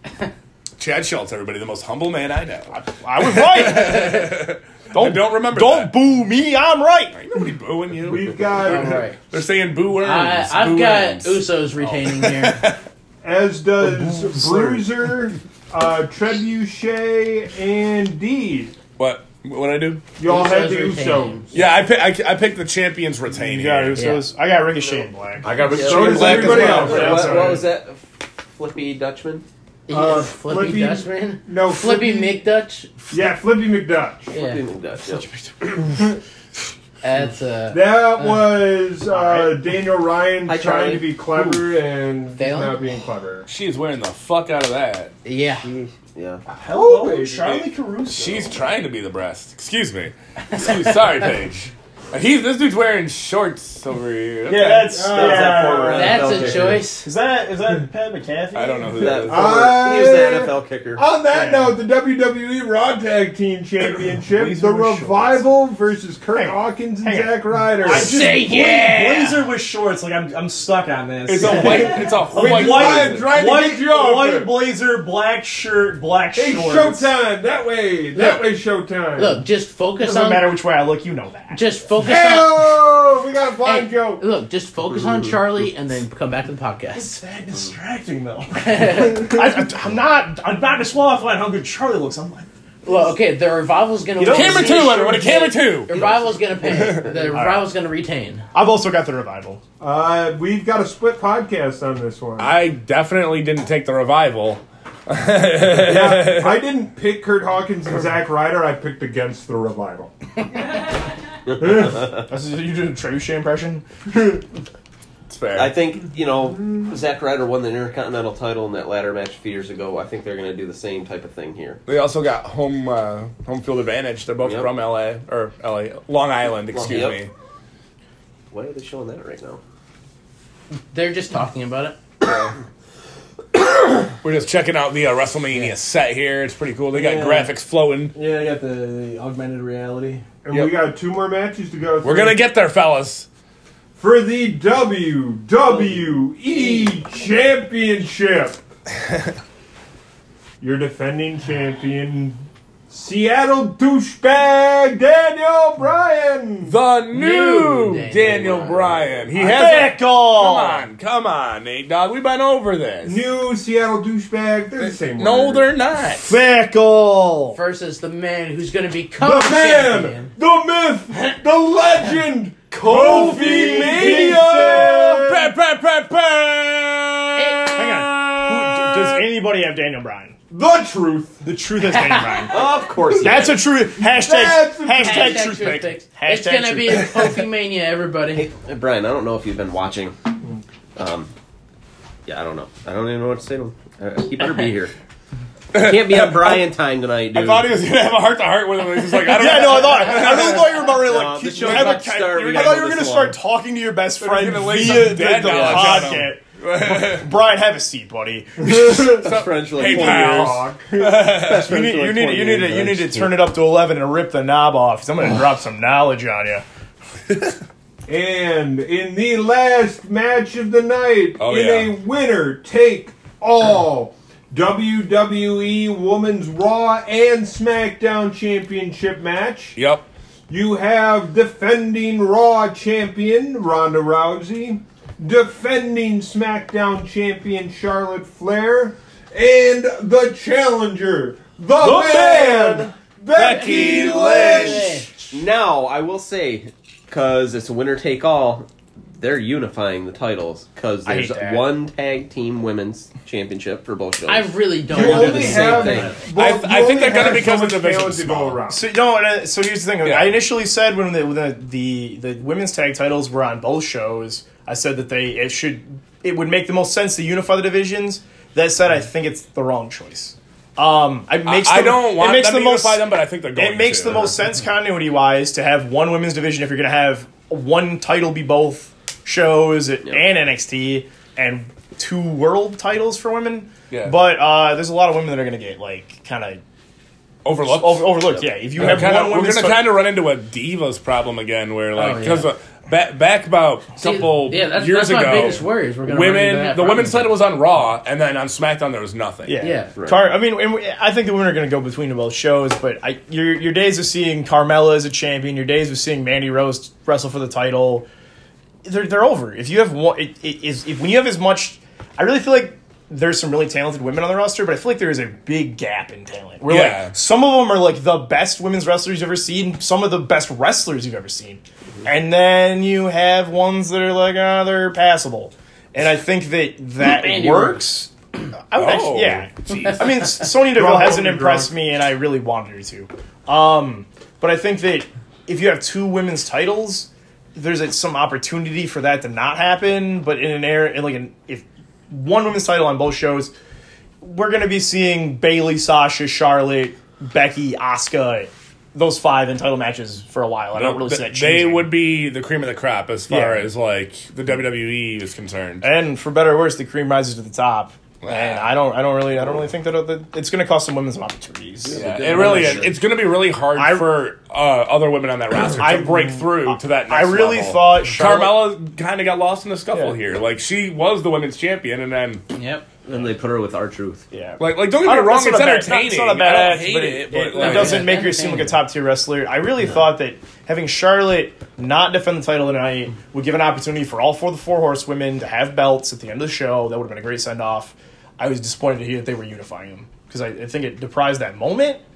Chad Schultz, everybody, the most humble man I know. I was right. I don't remember Don't that. boo me. I'm right. Ain't nobody booing you. We've got, All right. They're saying boo worms. I, I've boo got worms. Usos retaining here. as does Bruiser, uh, Trebuchet, and Deed. What? What I do? Y'all had the Usos retain. Usos. Yeah, I, pick, I, I picked the champions retain You got here. Usos. I got Ricochet and Black. I got So does Black as everybody well. else. What, I'm what, sorry. was that? Flippy Dutchman? Uh, Flippy, Flippy- Dutchman? No, Flippy Flippy- McDutch? Yeah, Flippy McDutch. Yeah. Flippy McDutch, yeah. That's uh That was uh, Alright. Daniel Ryan Hi, trying Charlie. to be clever and Dale? not being clever. She is wearing the fuck out of that. yeah. Yeah. Oh, baby. Charlie Caruso. She's trying to be the breast. Excuse me. Excuse, sorry, Paige. He's this dude's wearing shorts over here. Okay. Yeah, that's. Uh, yeah. that former That's N F L a kicker. choice. Is that is that Pat McAfee? I don't know who That that former, is. he was the N F L kicker. On that note, the W W E Raw Tag Team Championship, Blazer the with Revival versus Kurt Hang on. Hawkins and Hang on. Zack Ryder. I just Say bla- yeah! Blazer with shorts. Like I'm, I'm stuck on this. It's a white. It's a white. I'm trying to white, get you off white it. blazer, black shirt, black Hey, shorts. Showtime! That way! That Look. way, Showtime! Look, just focus Doesn't on matter which way I look, you know that. just focus on Hey-oh! We got a blind Hey, joke! look, just focus on Charlie and then come back to the podcast. It's that distracting though. I, I, I'm not. I'm not disqualifying how good Charlie looks. I'm like, Well, okay, the Revival's gonna You know, win. Camera two, everyone, a camera two. The Revival's gonna pay. The Revival's gonna retain. I've also got the Revival. Uh, we've got a split podcast on this one. I definitely didn't take the Revival. yeah, I didn't pick Kurt Hawkins and Zack Ryder. I picked against the Revival. That's, you did a Trebuchet impression? It's fair. I think, you know, Zack Ryder won the Intercontinental title in that ladder match a few years ago. I think they're going to do the same type of thing here. They also got home uh, home field advantage. They're both Yep. from L A or L A, Long Island. Excuse Yep. me. Why are they showing that right now? They're just talking about it. We're just checking out the uh, WrestleMania set here. It's pretty cool. They got Yeah. graphics floating. Yeah, I got the, the augmented reality. And Yep. we got two more matches to go through. We're gonna get there, fellas. for the W W E Championship. Your defending champion, Seattle douchebag Daniel Bryan. The new, New Daniel, Daniel Bryan. He has. Back Come on! on, come on, Nate Dogg. We've been over this. New Seattle douchebag. They're the same No, word. they're not. Fickle! Versus the man who's gonna become The man, champion. the myth, the legend, Kofi Mania. Bah, bah, bah, bah. Hang on. Who, does anybody have Daniel Bryan? The truth. The truth is Daniel Bryan. Of course he That's is. a true hashtag. That's a- hashtag, Hashtag truth truth pick. picks. Hashtag It's gonna truth be pick. Kofi Mania, everybody. Hey, Brian, I don't know if you've been watching. Um, yeah, I don't know. I don't even know what to say to him. Uh, he better be here. Can't be on Brian time tonight, dude. I thought he was gonna have a heart to heart with him. He's just like, I don't Yeah, know. no, I thought I really thought you were about ready. No, Like, the you show's have a about to start. We I gotta thought go you were this going to long. start talking to your best friend gonna lay via some the, dad the knowledge on podcast. Brian, have a seat, buddy. Best friends for like Hey, twenty pal. years. Best You friends need, for like you need, twenty you need to, years, you need to like, turn it up to eleven and rip the knob off. 'Cause I'm going to drop some knowledge on you. And in the last match of the night, Oh, in yeah. a winner take all W W E Women's Raw and SmackDown Championship match, Yep. you have defending Raw champion Ronda Rousey, defending SmackDown champion Charlotte Flair, and the challenger, the, man, man, Becky Lynch. Now, I will say, because it's a winner take all, they're unifying the titles because I hate there's that. one tag team women's championship for both shows. I really don't You They're gonna want do only the to same have, thing. well, I- you I think only they're gonna have because so of the much division talent to go small. around. So no, and, uh, so here's the thing. Yeah. I initially said when the, when the the the women's tag titles were on both shows, I said that they it should it would make the most sense to unify the divisions. That said, I think it's the wrong choice. Um, it makes I, I the- don't it want makes them the to most, unify them, but I think they're going It makes to. the most sense continuity wise to have one women's division if you're going to have one title be both shows and N X T and two world titles for women. Yeah. But uh, there's a lot of women that are going to get like kind of Overlooked. over, overlooked. Yeah, if you We're have kinda- one we're women's going to ti- kind of run into a divas problem again, where like Oh, yeah. because back back about a See, couple yeah, that's, years that's my ago, biggest worry is we're gonna run into women that the women's problem. title was on Raw, and then on SmackDown there was nothing. Yeah, Yeah. Right. Car- I mean, and we- I think the women are going to go between both shows, but I, your your days of seeing Carmella as a champion, your days of seeing Mandy Rose wrestle for the title, they're they're over. If you have one, it, it is if when you have as much, I really feel like there's some really talented women on the roster, but I feel like there is a big gap in talent. Where Yeah. like some of them are like the best women's wrestlers you've ever seen, some of the best wrestlers you've ever seen, and then you have ones that are like ah, they're passable. And I think that that Mandy works. I would Oh, actually, yeah. jeez. I mean, Sonya Deville Drunk, hasn't drunk. impressed me, and I really wanted her to. Um, but I think that if you have two women's titles, there's a, some opportunity for that to not happen. But in an era, in like an if one women's title on both shows, we're going to be seeing Bayley, Sasha, Charlotte, Becky, Asuka, those five in title matches for a while. I don't really see that they changing. would be the cream of the crop as far Yeah. as like the W W E is concerned. And for better or worse, the cream rises to the top. And I don't, I don't really, I don't really think that, that it's going to cost some women some opportunities. Yeah, it really is. Sure. It's going to be really hard I- for uh, other women on that roster to I- break through to that I next really level. thought Charlotte- Carmella kind of got lost in the scuffle Yeah. here. Like she was the women's champion, and then Yep. And they put her with R-Truth. Yeah. like like don't get I me don't- wrong, that's it's not a bad- it's not- entertaining. It's not a bad I don't act, hate but it, it, but it like, doesn't Yeah, make her seem like a entertaining. top tier wrestler. I really thought that having Charlotte not defend the title tonight would give an opportunity for all four of the four horsewomen to have belts at the end of the show. That would have been a great send off. I was disappointed to hear that they were unifying them because I, I think it deprived that moment.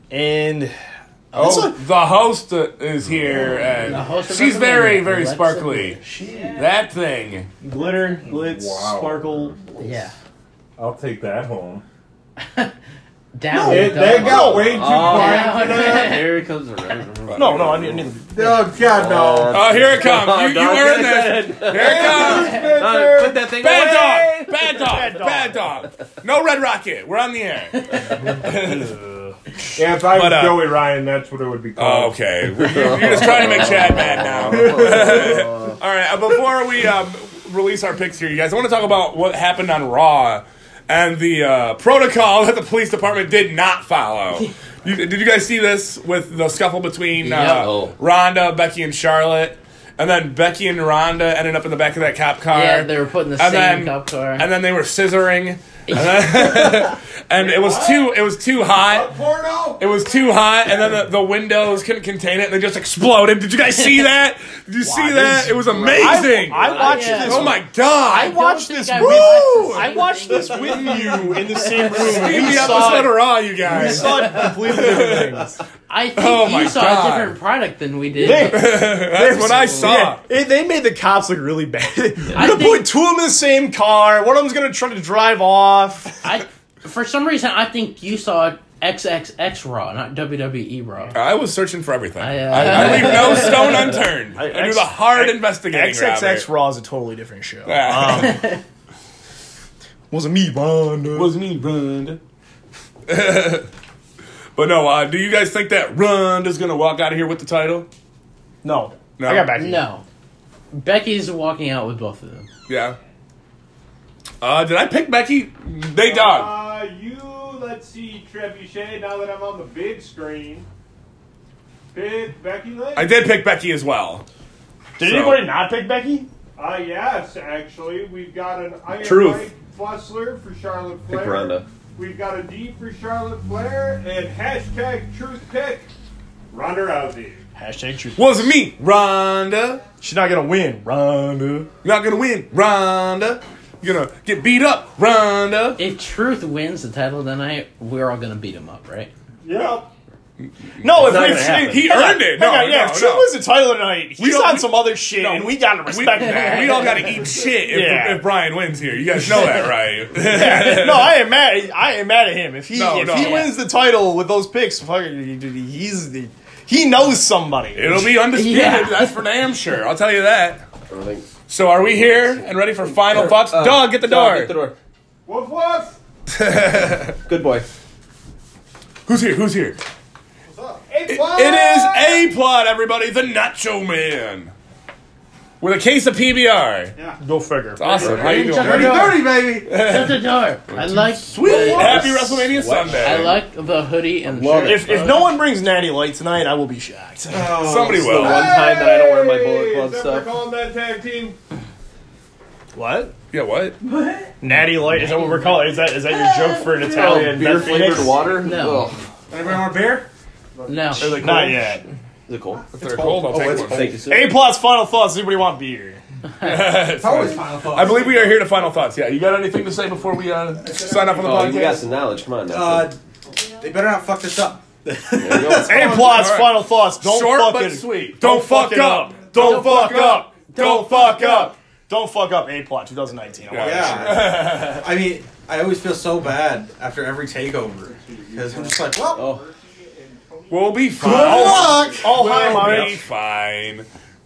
And Oh, the host uh, is here, and The host of she's very, WrestleMania, very Alexa sparkly. Bliss. That thing. glitter, glitz, Wow. sparkle. Yeah. I'll take that home. Down. It, dog. that got way too Oh, quiet. yeah. Here it comes around. No, no, I need, I need Oh God, no! Oh, here it comes. You, you Dog, earned get this. Here it comes. Uh, put that thing Bad away. dog. Bad dog. Bad dog. No Red Rocket. We're on the air. Yeah, if I was But, uh, Joey Ryan, that's what it would be Oh, called. okay. You're, you're just trying to make Chad mad now. All right. uh, Before we um, release our picks here, you guys, I want to talk about what happened on Raw and the uh, protocol that the police department did not follow. You, did you guys see this with the scuffle between uh, Yeah. Oh. Ronda, Becky, and Charlotte? And then Becky and Ronda ended up in the back of that cop car. Yeah, they were put in the And same then- cop car. And then they were scissoring. And, then- and it was too it was too hot. Porno. It was too hot, and then the, the windows couldn't contain it, and they just exploded. Did you guys see that? Did you see that? It was amazing. I, I watched Yeah. this. oh my god! I watched don't this. think I Woo! realized I watched this with you in the same room. See We the saw episode it. of Raw, you We guys. saw completely different things. I think Oh my you saw God. a different product than we did. That's what I saw. Yeah, it, they made the cops look really bad. We're I gonna think- put two of them in the same car. One of them's gonna try to drive off. I, for some reason, I think you saw X X X Raw, not W W E Raw. I was searching for everything. I, uh, I, I leave no stone unturned. I, do X- the hard X- investigating. X X X Robert. Raw is a totally different show. Yeah. Um, wasn't me, Ronda. was me, Ronda. But no, uh, do you guys think that Ronda's gonna walk out of here with the title? No. No. I got back. No. Becky's walking out with both of them. Yeah. Uh, did I pick Becky? They dog. Uh, you, let's see, Trebuchet, now that I'm on the big screen. Pick Becky Lynch? I did pick Becky as well. Did So- anybody not pick Becky? Uh, yes, actually. We've got an Iron Truth. Mike Fussler for Charlotte Pick Flair. Ronda. We've got a D for Charlotte Flair. And hashtag truth pick, Ronda Rousey. Hashtag truth. Was me, Ronda. She's not gonna win. Ronda. You're not gonna win, Ronda. You're gonna get beat up, Ronda. If Truth wins the title tonight, we're all gonna beat him up, right? Yep. No, if, not if, gonna happen. he He earned it. No, yeah, no, if Truth no. wins the title tonight, he's don't- on some other shit, no, and we gotta We, respect that. we all gotta eat shit if, Yeah. if Brian wins here. You guys know that, right? no, I am mad. I am mad at him. If he No, if no. he wins the title with those picks, fucking, he's the he knows somebody. It'll be undisputed. Yeah. That's for damn sure. I'll tell you that. I don't think. So are we here and ready for final thoughts? Uh, Dog, get the Dog, door. Get the door. Woof woof. Good boy. Who's here? Who's here? Hey, It is A Plot, everybody, the Nacho Man, with a case of P B R. Go figure. Awesome. How you doing? Shut the buddy? door. thirty, baby. Shut the door. I like Sweet. Happy the, WrestleMania Sunday. I like the hoodie and Love shirt. If if no one brings Natty Light tonight, I will be shocked. Somebody The will. one time that I don't wear my Bullet Club Is that stuff. we're calling that tag team? What? Yeah, what? Natty Light? Is that what we're calling? Is that is that your joke for an Italian Beer Beth Phoenix? flavored water? No. Ugh. Anybody want a beer? No. Not yet. Is it cold? If they're cold, I'll take one. Thank you, sir. A Plot's final thoughts. Does anybody want beer? It's always final thoughts. I believe we are here to final thoughts. Yeah, you got anything to say before we uh, sign up on the Oh, you got podcast? some knowledge. Come on now. Uh, they better not fuck this up. There you go. A Plot's All right. final thoughts. Don't Short fuck but it. sweet. Don't, Don't fuck, fuck it up. up. Don't, fuck up. Don't fuck up. up. Don't fuck up. A Plot twenty nineteen. I want Yeah. I mean, I always feel so bad after every takeover because I'm just like, well, Oh, We'll be fine. luck. Oh, hi, We'll be Mike. fine.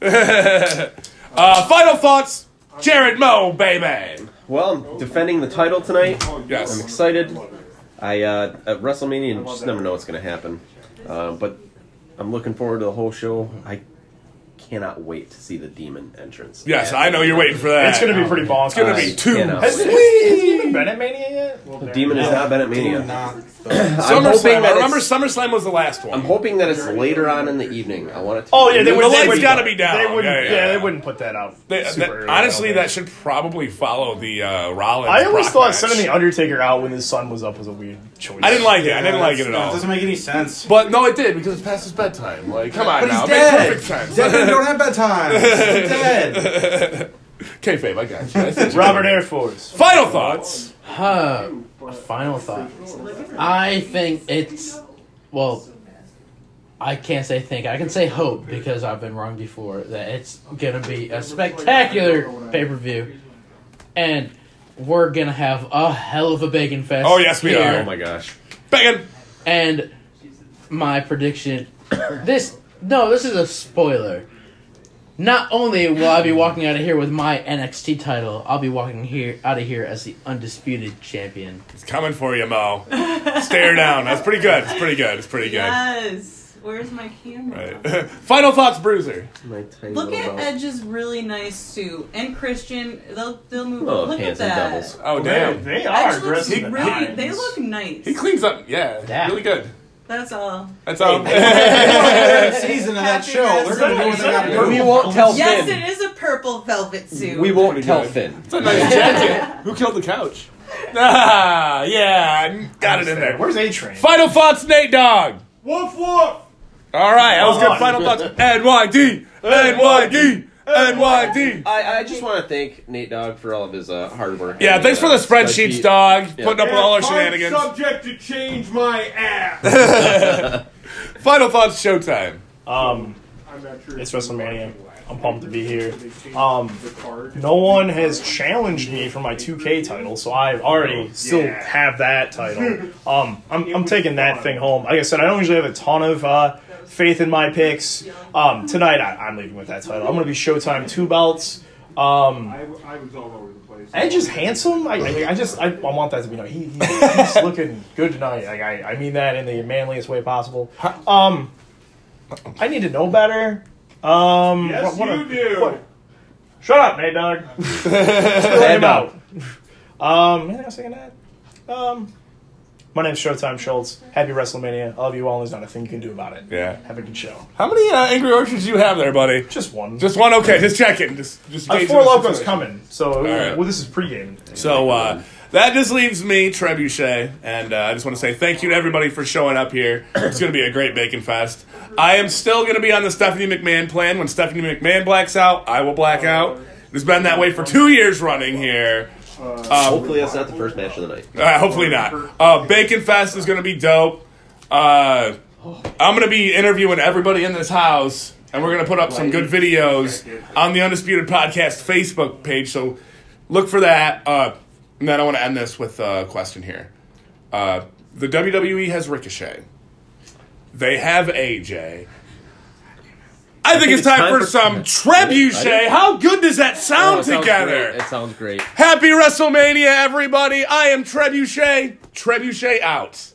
uh, final thoughts. Jared Moe, baby. well, I'm defending the title tonight. I'm Yes. excited. I uh, at WrestleMania, you just never know what's going to happen. Uh, but I'm looking forward to the whole show. I cannot wait to see the Demon entrance. Yes, I know you're waiting for that. It's gonna be pretty boss. It's gonna I be two. cannot Has wait. it been at Mania yet? The Demon is not been at Mania. Not I'm SummerSlam. hoping I that remember it's, SummerSlam was the last one. I'm hoping that it's later on in the evening. I want it to. Oh yeah, they The would. they lights would- gotta be down. They wouldn't. Yeah, Yeah, yeah. they wouldn't put that out. They- super that- early, honestly, I don't that should probably follow the uh, Rollins. think. I always Brock thought match. sending the Undertaker out when his sun was up was a weird choice. I didn't like it. I didn't like it at It all. doesn't make any sense. But no, it did because it's past his bedtime. Like, come on But now, he's it makes dead. perfect sense. Dead men don't have bedtime. He's dead. Kayfabe, I got you. I said you. Robert Air Force. Final thoughts. Huh. Final thoughts. I think it's well. I can't say think. I can say hope because I've been wrong before that it's gonna be a spectacular pay per view, and we're gonna have a hell of a bacon fest. Oh, yes, we here. are. Oh my gosh. Bacon. And my prediction, this no, this is a spoiler. Not only will I be walking out of here with my N X T title, I'll be walking here out of here as the undisputed champion. It's coming for you, Mo. Stare down. That's pretty good. It's pretty good. It's pretty good. Yes. Where's my camera? Right. Final thoughts, Bruiser. My tiny Look little at belt. Edge's really nice suit. And Christian, they'll they'll move Oh, on. Look at handsome that. doubles. Oh, They, damn. they are Edge looks aggressive. at really, times. they look nice. He cleans up. Yeah. Yeah. Really good. That's all. That's all. Third season of that Happy show. They're gonna do what they gotta wrestling. do. We won't tell Yes, Finn. it is a purple velvet suit. We won't Pretty tell good. Finn. It's a nice jacket. Who killed the couch? Ah, yeah. Got it in there. Where's A-Train? Final thoughts, Nate Dogg. Woof woof. All right, that was Hold good. on. Final thoughts. N Y D. N Y D. N Y D. I, I just want to thank Nate Dogg for all of his uh, hard work. Yeah, and, thanks for uh, the spreadsheets, spreadsheet. dog. Yeah. Putting up with all our I'm shenanigans. subject to change my ass. Final thoughts, showtime. Um, I'm not sure It's if WrestleMania. I'm pumped to be here. they changed Um, the card. No one has challenged me for my two K title, so I already still Yeah. have that title. Um, I'm, I'm taking that thing home. Like I said, I don't usually have a ton of uh, faith in my picks. Um, tonight, I, I'm leaving with that title. I'm going to be Showtime two belts. Um, I, I was all over the place. Edge is handsome. I, I, I just I, I want that to be known. He, he, he's looking good tonight. Like I, I mean that in the manliest way possible. Um, I need to know better. Um, Yes, what- what you a- do. what- Shut up, Nate Dogg. Let him out. Um, anything else saying that? Um, my name's Showtime Schultz. Happy WrestleMania. I love you all. There's not a thing you can do about it. Yeah. Have a good show. How many uh, Angry Orchards do you have there, buddy? Just one. Just one? Okay, just checking. Just, just I have gauging four the locos situation. coming. So right. well, this is pregame. So uh, that just leaves me, Trebuchet, and uh, I just want to say thank you to everybody for showing up here. It's going to be a great Bacon Fest. I am still going to be on the Stephanie McMahon plan. When Stephanie McMahon blacks out, I will black out. It's been that way for two years running here. Um, Hopefully that's not the first match of the night. uh, hopefully not. Uh, Bacon Fest is going to be dope. Uh, I'm going to be interviewing everybody in this house, and we're going to put up some good videos on the Undisputed Podcast Facebook page, so look for that. Uh, and then I want to end this with a question here. Uh, the W W E has Ricochet. They have A J. I, think, it's time, for, some Trebuchet. How good does that sound Oh, it sounds together? great. It sounds great. Happy WrestleMania, everybody. I am Trebuchet. Trebuchet out.